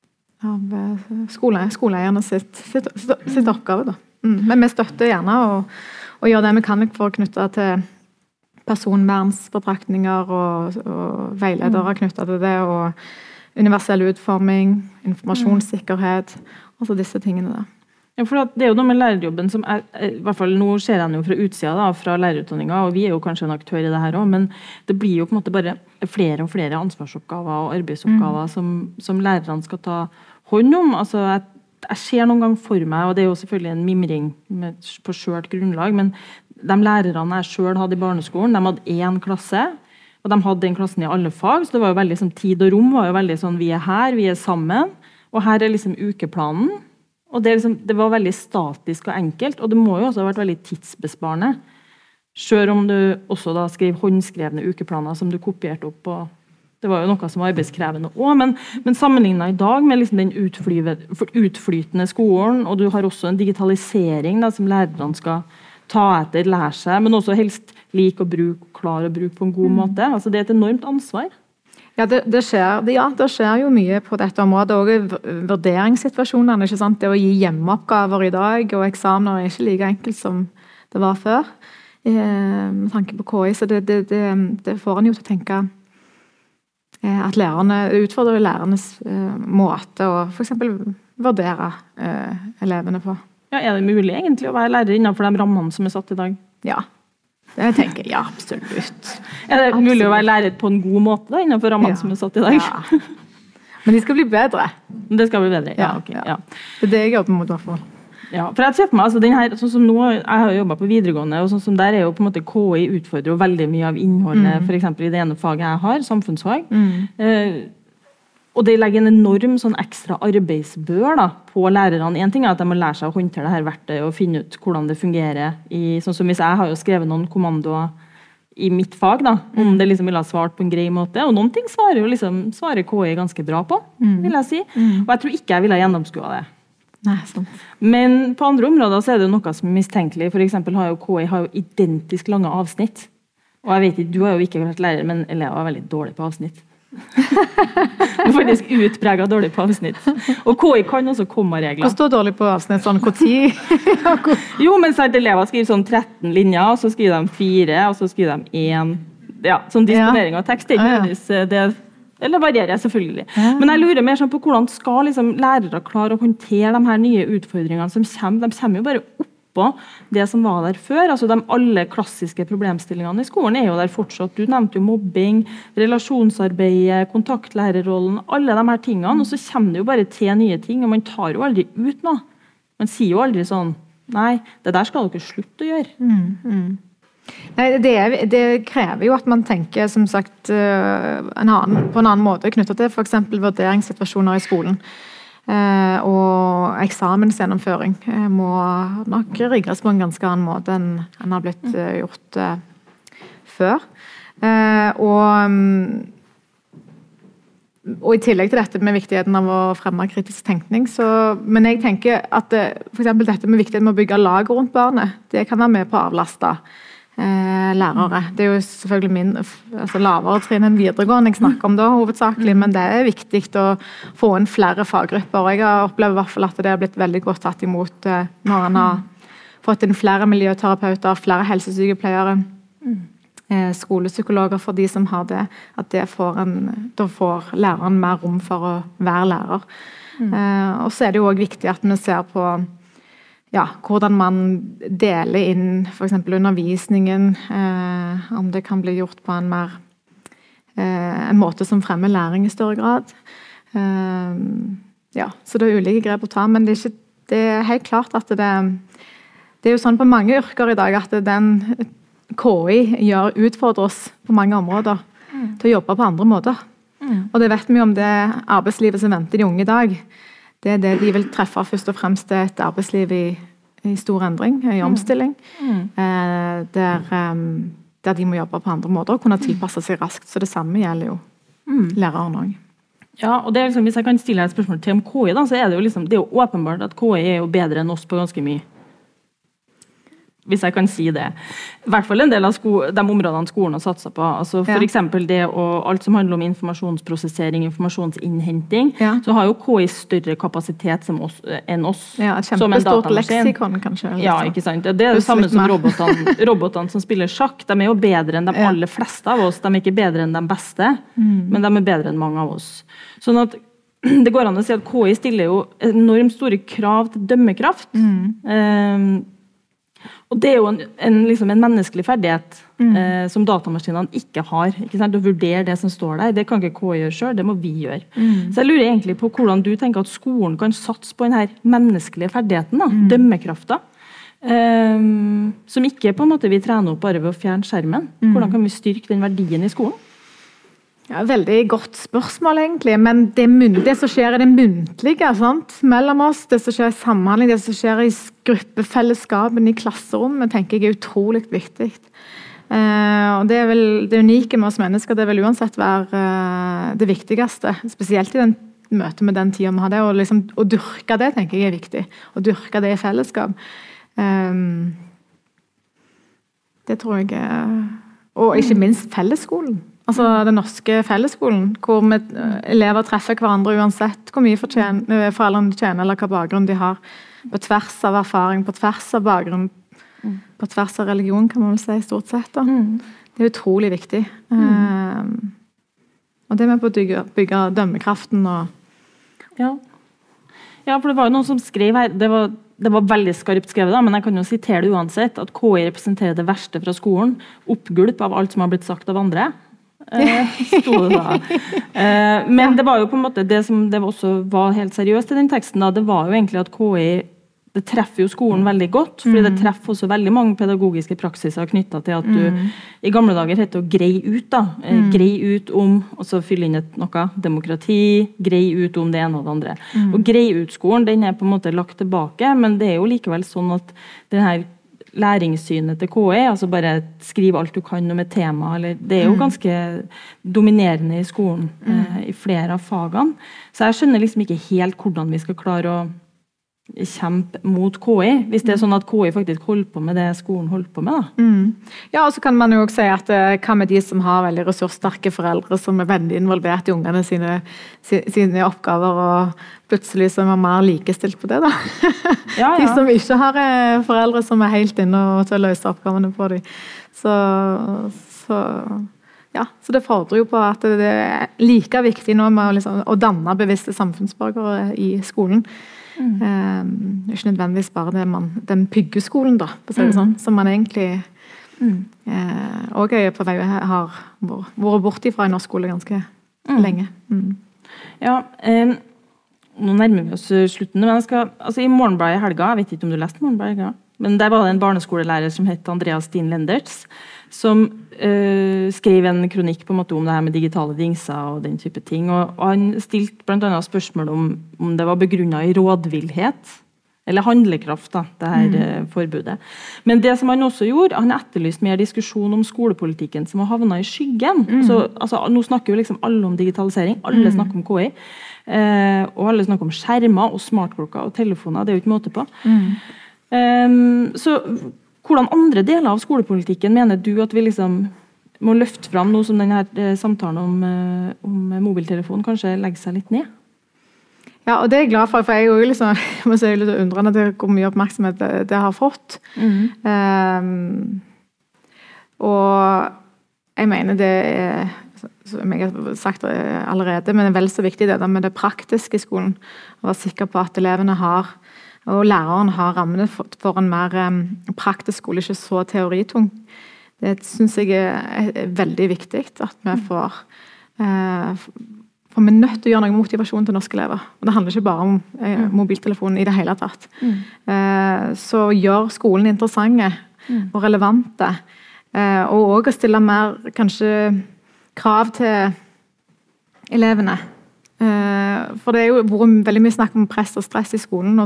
skoleeierne sitt oppgave da. Men vi støtter gjerne og gjør det vi kan for å knytte til personvernsbetraktninger og veiledere knyttet til det, og universell utforming, informasjonssikkerhet, altså disse tingene der.
Ja, for det er jo noe med lærerjobben som i hvert fall nå ser jeg jo fra utsida da, fra lærerutdanningen, og vi er jo kanskje en aktør i det her også, men det blir jo på en måte bare flere og flere ansvarsoppgaver og arbeidsoppgaver som lærerne skal ta hånd om. Altså, jeg ser noen gang for meg, og det er jo selvfølgelig en mimring på skjørt grunnlag, men de lærerne jeg selv hadde i barneskolen, de hadde én klasse, og de hadde den klassen i alle fag, så det var jo veldig sånn, tid og rom var jo veldig sånn, vi er her, vi er sammen, og her er liksom ukeplanen, og det var veldig statisk og enkelt, og det må jo også ha vært veldig tidsbesparende, selv om du også da skrev håndskrevne ukeplaner som du kopierte opp på. Det var jo noe som var arbeidskrevende også, men sammenlignet i dag med liksom den utflytende skolen, og du har også en digitalisering da, som lærerne skal ta etter, lære seg, men også helst like å bruke, klare å bruke på en god måte. Altså det er et enormt ansvar.
Ja, det skjer jo mye på dette området, og vurderingssituasjonene, ikke sant? Det å gi hjemmeoppgaver i dag, og eksamener er ikke like enkelt som det var før, med tanke på KI, så det får en jo til å tenke at lærerne utfordrer lærernes måte å for eksempel vurdere elevene på.
Ja, er det mulig egentlig å være lærer innenfor de rammene som er satt i dag?
Ja, det tenker jeg, ja, absolutt.
Er det mulig å være lærer på en god måte da, innenfor rammene som satt i dag?
Ja. Men de skal bli bedre.
Det skal bli bedre, ja. Okay, ja.
Det er det jeg jobber mot i hvert fall.
Ja, for jeg ser på meg, altså den her, sånn som nå, jeg har jo jobbet på videregående, og sånn som der er jo på en måte KI utfordrer jo veldig mye av innholdet, for eksempel i det ene faget jeg har, samfunnsfag. Og det legger en enorm sånn ekstra arbeidsbør da, på lærerne. En ting er at de må lære seg å håndtere det her verktøyet og finne ut hvordan det fungerer. Sånn som hvis jeg har jo skrevet noen kommandoer i mitt fag, da, om det liksom ville ha svart på en grei måte, og noen ting svarer KI ganske bra på, vil jeg si. Og jeg tror ikke jeg ville ha gjennomskuet det.
Nei, sånn.
Men på andre områder så er det jo noe som er mistenkelig. For eksempel har jo KI identisk lange avsnitt. Og jeg vet ikke, du har jo ikke vært lærer, men elever er veldig dårlig på avsnitt. Du er faktisk utpreget dårlig på avsnitt. Og KI kan også komma-regler.
Hva står dårlig på avsnitt? Sånn, hvor tid?
Jo, men så elever skriver sånn 13 linjer, og så skriver de 4, og så skriver de 1. Ja, sånn disponering av tekst. Eller varierer selvfølgelig. Men jeg lurer mer sånn på hvordan skal liksom lærere klare å håndtere de her nye utfordringene som kommer. De kommer jo bare oppå det som var der før. Altså de alle klassiske problemstillingene i skolen er jo der fortsatt. Du nevnte jo mobbing, relasjonsarbeidet, kontaktlærerrollen, alle de her tingene. Og så kommer det jo bare til nye ting, og man tar jo aldri ut noe. Man sier jo aldri sånn, nei, det der skal dere slutte å gjøre.
Nei, det krever jo at man tenker som sagt på en annen måte knyttet til for eksempel vurderingssituasjoner i skolen og eksamensgjennomføring må nok rigges på en ganske annen måte enn har blitt gjort før og i tillegg til dette med viktigheten av å fremme kritisk tenkning men jeg tenker at for eksempel dette med viktigheten med å bygge lag rundt barnet det kan være med på å avlaste lærere. Det er jo selvfølgelig lavere trinn enn videregående jeg snakker om da, hovedsakelig, men det er viktig å få inn flere faggrupper. Jeg har opplevd i hvert fall at det har blitt veldig godt tatt imot når man har fått inn flere miljøterapeuter, flere helsesykepleiere, skolepsykologer for de som har det, at da får læreren mer rom for å være lærer. Og så er det jo også viktig at vi ser på hvordan man deler inn for eksempel undervisningen, om det kan bli gjort på en måte som fremmer læring i større grad. Så det er ulike grep å ta, men det er helt klart at det er jo sånn på mange yrker i dag at den KI utfordrer oss på mange områder til å jobbe på andre måter. Og det vet vi om det arbeidslivet som venter de unge i dag. Det er det de vil treffe først og fremst et arbeidsliv i stor endring, i omstilling, der de må jobbe på andre måter og kunne tilpasse seg raskt. Så det samme gjelder jo læreren også.
Ja, og det er liksom, hvis jeg kan stille et spørsmål til om KI, da, så er det jo åpenbart at KI er jo bedre enn oss på ganske mye. Hvis jeg kan si det. I hvert fall en del av de områdene skolen har satset på. Altså for eksempel det og alt som handler om informasjonsprosessering, informasjonsinnhenting, så har jo KI større kapasitet enn oss.
Ja, et kjempestort leksikon kanskje.
Ja, ikke sant. Det er det samme som robotene som spiller sjakk. De er jo bedre enn de aller fleste av oss. De er ikke bedre enn de beste, men de er bedre enn mange av oss. Sånn at det går an å si at KI stiller jo enormt store krav til dømmekraft. Og det er jo en menneskelig ferdighet som datamaskinene ikke har. Ikke sant? Å vurdere det som står der, det kan ikke KI gjøre selv, det må vi gjøre. Så jeg lurer egentlig på hvordan du tenker at skolen kan satse på denne menneskelige ferdigheten, dømmekrafta, som ikke på en måte vi trener opp bare ved å fjerne skjermen. Hvordan kan vi styrke den verdien i skolen?
Ja, veldig godt spørsmål egentlig, men det som skjer i det muntlige, sant? Mellom oss, det som skjer i samhandling, det som skjer i gruppefellesskapen i klasserommet, tenker jeg er utrolig viktig. Og det er vel det unike med oss mennesker, det vil uansett være det viktigste, spesielt i den møte med den tiden vi har det, og liksom, å dyrke det tenker jeg er viktig, å dyrke det i fellesskap. Det tror jeg og ikke minst fellesskolen. Altså den norske fellesskolen, hvor elever treffer hverandre uansett hvor mye foreldrene tjener eller hva bakgrunn de har, på tvers av erfaring, på tvers av bakgrunn, på tvers av religion, kan man vel si, stort sett. Da. Det er utrolig viktig. Og det er med på å bygge dømmekraften. Og
ja, for det var jo noen som skrev her, det var det var veldig skarpt skrevet da, men jeg kan jo sitere det uansett, at KI representerer det verste fra skolen, oppgulp av alt som har blitt sagt av andre. Stod det da. Men det var jo på en måte det som det også var helt seriøst i den teksten da, det var jo egentlig at KI det treffer jo skolen veldig godt, fordi det treffer også veldig mange pedagogiske praksiser knyttet til at du i gamle dager heter å grei ut da, grei ut om, og så fylle inn noe, demokrati, grei ut om det ene og det andre. Og grei ut skolen, den på en måte lagt tilbake, men det jo likevel sånn at den her læringssynet til KI, altså bare skriv alt du kan om et tema, eller det jo ganske dominerende i skolen i flere av fagene. Så jeg skjønner liksom ikke helt hvordan vi skal klare å kjempe mot KI, hvis det sånn at KI faktisk holder på med det skolen holder på med da.
Ja, og så kan man jo også si at hva med de som har veldig ressurssterke foreldre som veldig involvert i ungene sine oppgaver, og plutselig så man mer likestilt på det da.
Ja.
De som ikke har foreldre som helt inne og til å løse oppgavene på dem. Så det fordrer jo på at det like viktig nå med liksom, å danne bevisste samfunnsborgere i skolen. Ikke nødvendigvis bare den pyggeskolen da, på å si det sånn, som man egentlig og på vei har vært borte fra i norsk skole ganske lenge.
Ja, nå nærmer vi oss slutten, men altså i Morgenbladet i helga, jeg vet ikke om du leste Morgenbladet i helga, men der var det en barneskolelærer som het Andreas Steen Lendertz, som skrev en kronikk på en måte om det her med digitale dingser og den type ting, og han stilte blant annet spørsmål om det var begrunnet i rådvillhet, eller handlekraft da, det her forbudet. Men det som han også gjorde, han etterlyste mer diskusjon om skolepolitikken som har havnet i skyggen. Så, altså, nå snakker jo liksom alle om digitalisering, alle snakker om KI, og alle snakker om skjermer og smartklokker og telefoner, det jo ikke måte på. Så hvordan andre deler av skolepolitikken mener du at vi liksom må løfte fram noe som denne samtalen om mobiltelefon kanskje legger seg litt ned?
Ja, og det jeg glad for jeg jo liksom, jeg må si litt undrende til hvor mye oppmerksomhet det har fått. Og jeg mener det som jeg har sagt allerede, men det vel så viktig det med det praktiske i skolen, å være sikker på at elevene har og læreren har rammene for en mer praktisk skole, ikke så teoritung. Det synes jeg veldig viktig at vi får for vi nødt til å gjøre noe motivasjon til norske elever. Og det handler ikke bare om mobiltelefonen i det hele tatt. Så gjør skolen interessante og relevante, og også å stille mer kanskje krav til elevene. For det jo vært veldig mye snakk om press og stress i skolen,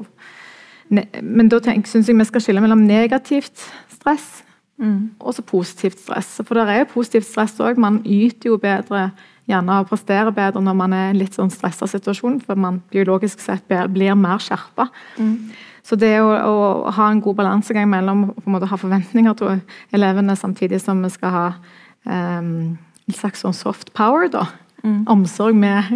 men da synes jeg vi skal skille mellom negativt stress og så positivt stress. For det jo positivt stress også, man yter jo bedre, gjerne og presterer bedre når man litt sånn stresset situasjon, for man biologisk sett blir mer skjerpet. Så det å ha en god balansegang mellom på en måte ha forventninger til elevene, samtidig som vi skal ha en slags sånn soft power da, omsorg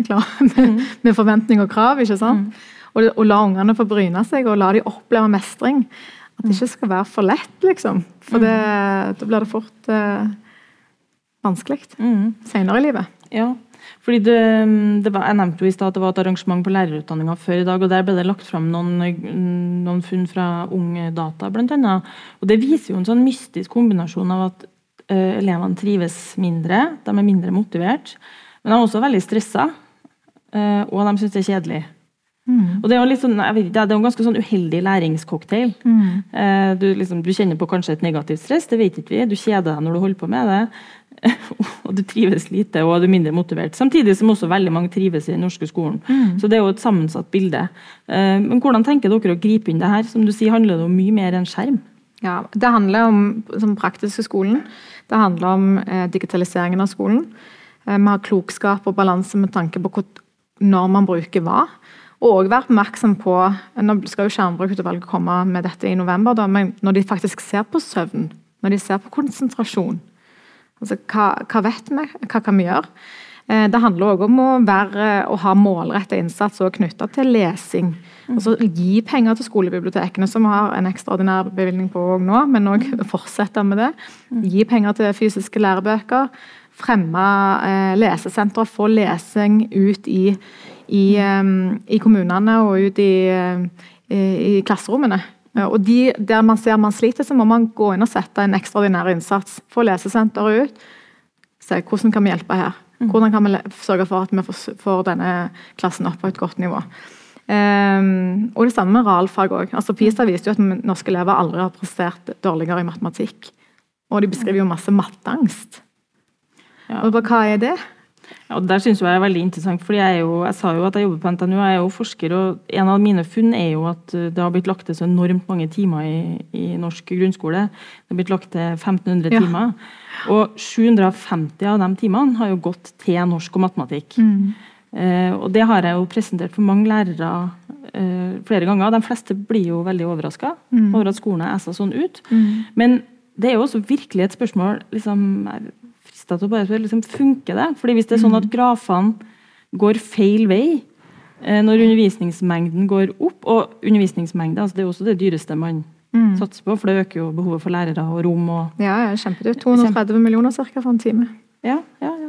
med forventning og krav, ikke sant? Og la ungene få bryne seg, og la de oppleve mestring. At det ikke skal være for lett, liksom. For da blir det fort vanskelig senere i livet.
Ja, fordi jeg nevnte jo i sted at det var et arrangement på lærerutdanningen før i dag, og der ble det lagt frem noen funn fra Unge Data, blant annet. Og det viser jo en sånn mystisk kombinasjon av at elevene trives mindre, de mindre motivert, men de også veldig stresset, og de synes det kjedelig. Og det jo litt sånn, jeg vet ikke, det jo en ganske sånn uheldig læringscocktail. Du kjenner på kanskje et negativt stress, det vet ikke vi. Du kjeder deg når du holder på med det, og du trives lite, og du mindre motivert. Samtidig som også veldig mange trives i den norske skolen. Så det jo et sammensatt bilde. Men hvordan tenker dere å gripe inn det her? Som du sier, handler det om mye mer enn skjerm?
Ja, det handler om den praktiske skolen. Det handler om digitaliseringen av skolen. Vi har klokskap og balanse med tanke på når man bruker hva. Og være oppmerksom på, nå skal jo skjermbrukutvalget komme med dette i november, da, men når de faktisk ser på søvn, når de ser på konsentrasjon, altså hva vet vi, hva kan vi gjøre? Det handler også om å ha målrettet innsats og knyttet til lesing. Altså gi penger til skolebibliotekene, som har en ekstraordinær bevilgning på nå, men også fortsette med det. Gi penger til fysiske lærebøker, fremme lesesentre, få lesing ut i kommunene og ut i klasserommene. Og der man ser man sliter, så må man gå inn og sette en ekstraordinær innsats. Få lesesenteret ut. Se hvordan kan vi hjelpe her. Hvordan kan vi sørge for at vi får denne klassen opp på et godt nivå. Og det samme med realfag også. Altså PISA viste jo at norske elever aldri har prestert dårligere i matematikk. Og de beskriver jo masse matteangst. Ja. Og hva det?
Ja, og der synes jeg er veldig interessant, fordi jeg sa jo at jeg jobber på NTNU, jeg er jo forsker, og en av mine funn er jo at det har blitt lagt til så enormt mange timer i norsk grunnskole. Det har blitt lagt til 1500 timer, og 750 av de timene har jo gått til norsk og matematikk. Og det har jeg jo presentert for mange lærere flere ganger. De fleste blir jo veldig overrasket over at skolen er sånn ut. Men det er jo også virkelig et spørsmål, liksom, til å bare liksom funke det. Fordi hvis det er sånn at grafene går feil vei, når undervisningsmengden går opp, og undervisningsmengde, altså det er også det dyreste man satser på, for det øker jo behovet for lærere og rom. Og
ja, kjempedyrt. 230 millioner cirka for en time.
Ja,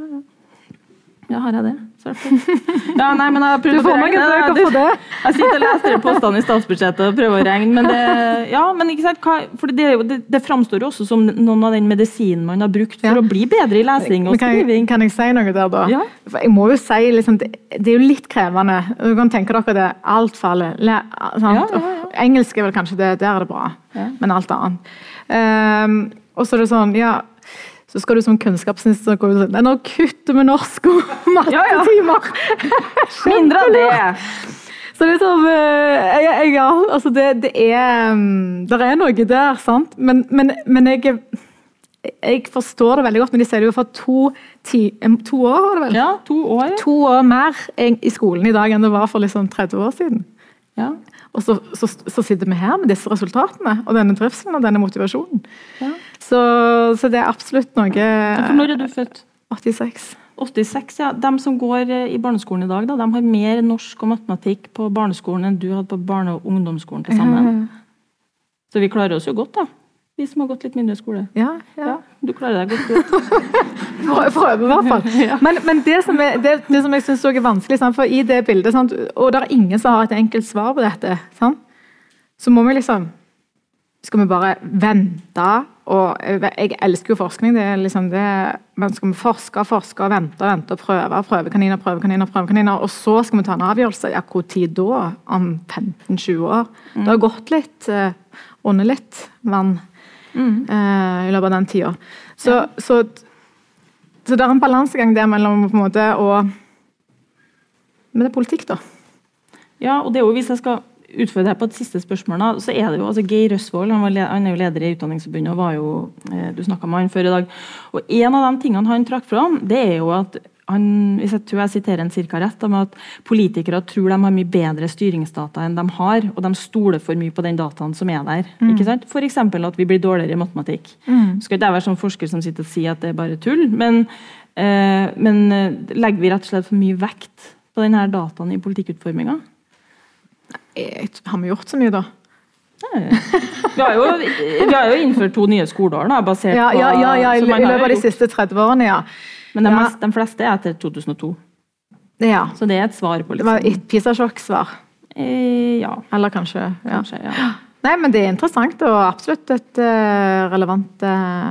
har jeg det? Ja, nei, men jeg prøver å regne det. Jeg sitter og leser postene i statsbudsjettet og prøver å regne, men men ikke sant, for det framstår jo også som noen av den medisinen man har brukt for å bli bedre i lesing og skriving.
Kan jeg si noe der da? Ja. For jeg må jo si, liksom, det er jo litt krevende. Du kan tenke dere det, alt faller. Engelsk er vel kanskje det, der er det bra, men alt annet. Og så er det sånn, så skal du som kunnskapsminister gå ut og si, nå kutter vi norsk og mattetimer.
Mindre av det.
Så liksom, altså det er noe der, sant? Men jeg forstår det veldig godt, men de sier det jo for 2 år, var det vel?
Ja, 2 år.
2 år mer i skolen i dag enn det var for liksom 30 år siden. Ja. Og så sitter vi her med disse resultatene, og denne trivselen og denne motivasjonen. Ja. Så det er absolutt noe...
For når er du født?
86.
86, ja. De som går i barneskolen i dag, de har mer norsk og matematikk på barneskolen enn du hadde på barne- og ungdomsskolen til sammen. Så vi klarer oss jo godt da. Vi som har gått litt mindre skole. Ja. Du klarer deg godt.
Prøver i hvert fall. Men det som jeg synes er vanskelig, sant? For i det bildet, sant? Og det er ingen som har et enkelt svar på dette, sant? Så må vi liksom, skal vi bare vente, og jeg elsker jo forskning, det er liksom det, men skal vi forske og vente og prøve kaniner, og så skal vi ta en avgjørelse, hvor tid da? Om 15-20 år. Det har gått litt, åndet litt vann i løpet av den tiden. Så det er en balansegang der mellom på en måte men det er politikk da.
Ja, og det er jo, hvis jeg skal utfordre deg på et siste spørsmål da, så er det jo, altså Geir Røsvold, han er jo leder i Utdanningsforbundet og var jo, du snakket med han før i dag, og en av de tingene han trakk fram, det er jo at hvis jeg siterer en cirka rett, om at politikere tror de har mye bedre styringsdata enn de har, og de stoler for mye på den dataen som er der. Ikke sant? For eksempel at vi blir dårligere i matematikk. Skal ikke jeg være sånn forsker som sitter og sier at det er bare tull, men legger vi rett og slett for mye vekt på denne dataen i politikkutformingen?
Har vi gjort så mye da?
Vi har jo innført 2 nye skoleår da, basert på...
Ja, i løpet av de siste 30 årene, ja.
Men de fleste er etter 2002.
Ja.
Så det er et svar på liksom.
Det var et PISA-sjokk-svar.
Ja.
Eller kanskje, ja. Nei, men det er interessant, og absolutt et relevant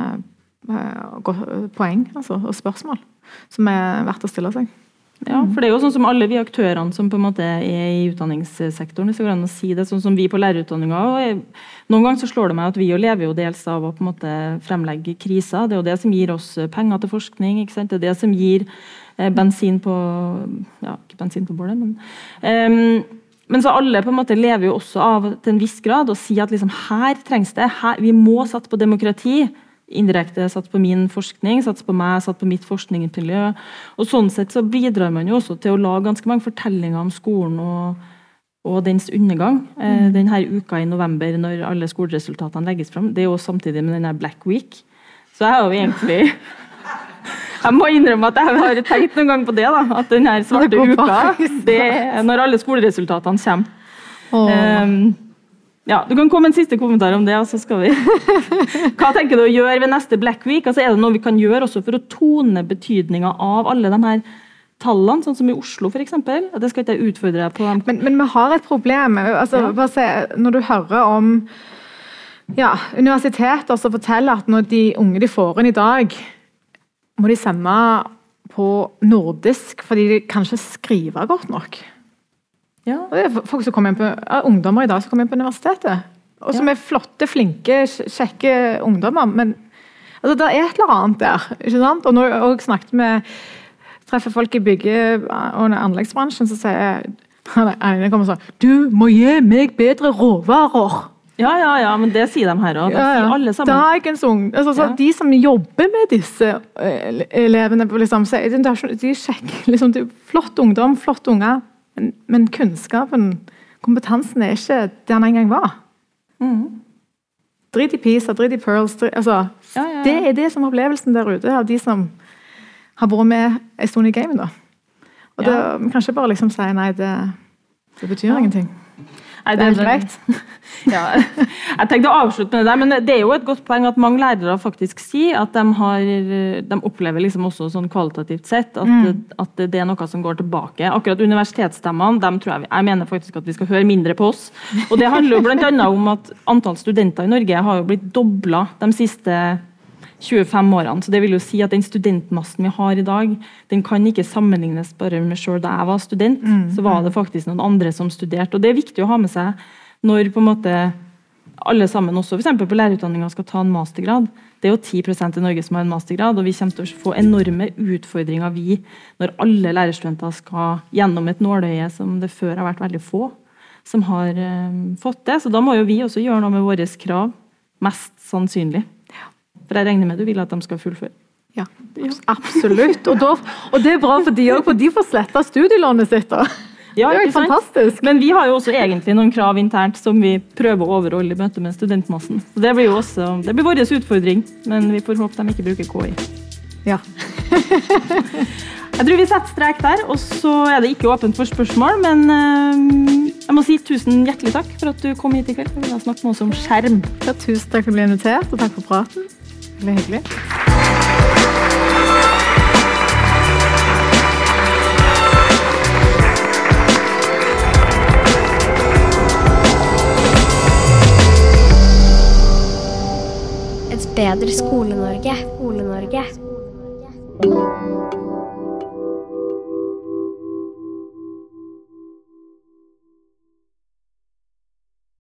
poeng, altså, og spørsmål, som er verdt å stille seg.
Ja, for det er jo sånn som alle vi aktørene som på en måte er i utdanningssektoren, hvis det går an å si det, sånn som vi på lærerutdanningen, noen ganger så slår det meg at vi jo lever jo dels av å på en måte fremlegge kriser, det er jo det som gir oss penger til forskning, ikke sant? Det er det som gir bensin på, ikke bensin på bålet, men så alle på en måte lever jo også av til en viss grad og sier at liksom her trengs det, vi må satse på demokrati, indirekte satt på min forskning, satt på meg, satt på mitt forskningsmiljø. Og sånn sett så bidrar man jo også til å lage ganske mange fortellinger om skolen og dens undergang. Denne uka i november, når alle skoleresultatene legges frem, det er jo samtidig med denne Black Week. Så jeg har jo egentlig... Jeg må innrømme at jeg har tenkt noen gang på det, da, at denne svarte uka, det er når alle skoleresultatene kommer. Ja, du kan komme en siste kommentar om det, og så skal vi... Hva tenker du å gjøre ved neste Black Week? Altså, er det noe vi kan gjøre også for å tone betydningen av alle de her tallene, sånn som i Oslo for eksempel. At det skal ikke utfordre deg på dem.
Men vi har et problem. Altså, bare se, når du hører om universiteter som forteller at når de unge de får inn i dag, må de sende på nordisk, fordi de kan ikke skrive godt nok. Ja. Og det folk som kommer inn på, ungdommer i dag som kommer inn på universitetet. Og som flotte, flinke, kjekke ungdommer, men altså, det et eller annet der, ikke sant? Og når jeg snakket med, treffer folk i bygge- og anleggsbransjen, så sier jeg, kommer og sier, du må gi meg bedre råvarer.
Ja, men det sier de her også. Det sier alle sammen.
Dagens unge, altså, de som jobber med disse elevene, liksom, de sjekker, liksom, det flott ungdom, flott unger, men kunnskapen, kompetansen ikke det den en gang var. Drit i PISA, drit i Pearls, det det som opplevelsen der ute av de som har vært med en stund i gamet da. Og det, man kan ikke bare liksom si nei, det betyr ingenting. Nei, det greit.
Jeg tenkte å avslutte med det der, men det jo et godt poeng at mange lærere faktisk sier at de opplever liksom også sånn kvalitativt sett at det noe som går tilbake. Akkurat universitetsstemmene, jeg mener faktisk at vi skal høre mindre på oss. Og det handler jo blant annet om at antall studenter i Norge har jo blitt doblet de siste 25 årene, så det vil jo si at den studentmassen vi har i dag, den kan ikke sammenlignes bare med selv da jeg var student, så var det faktisk noen andre som studerte, og det viktig å ha med seg når på en måte alle sammen også, for eksempel på lærerutdanningen skal ta en mastergrad. Det jo 10% i Norge som har en mastergrad, og vi kommer til å få enorme utfordringer når alle lærerstudenter skal gjennom et nåløye som det før har vært veldig få som har fått det, så da må jo vi også gjøre noe med våre krav, mest sannsynlig. For jeg regner med du vil at de skal fullføre.
Ja, absolutt. Og det bra for de også, for de får slette studielånet sitt da.
Ja,
det jo fantastisk.
Men vi har jo også egentlig noen krav internt som vi prøver å overholde i møte med studentmassen. Så det blir jo også, det blir vår utfordring, men vi får håpe de ikke bruker KI.
Ja.
Jeg tror vi setter strek der, og så det ikke åpent for spørsmål, men jeg må si tusen hjertelig takk for at du kom hit i kveld. Jeg vil ha snakket med oss om skjerm.
Ja, tusen takk for å bli invitert, og takk for praten. Det ble hyggelig.
Et bedre Skole-Norge.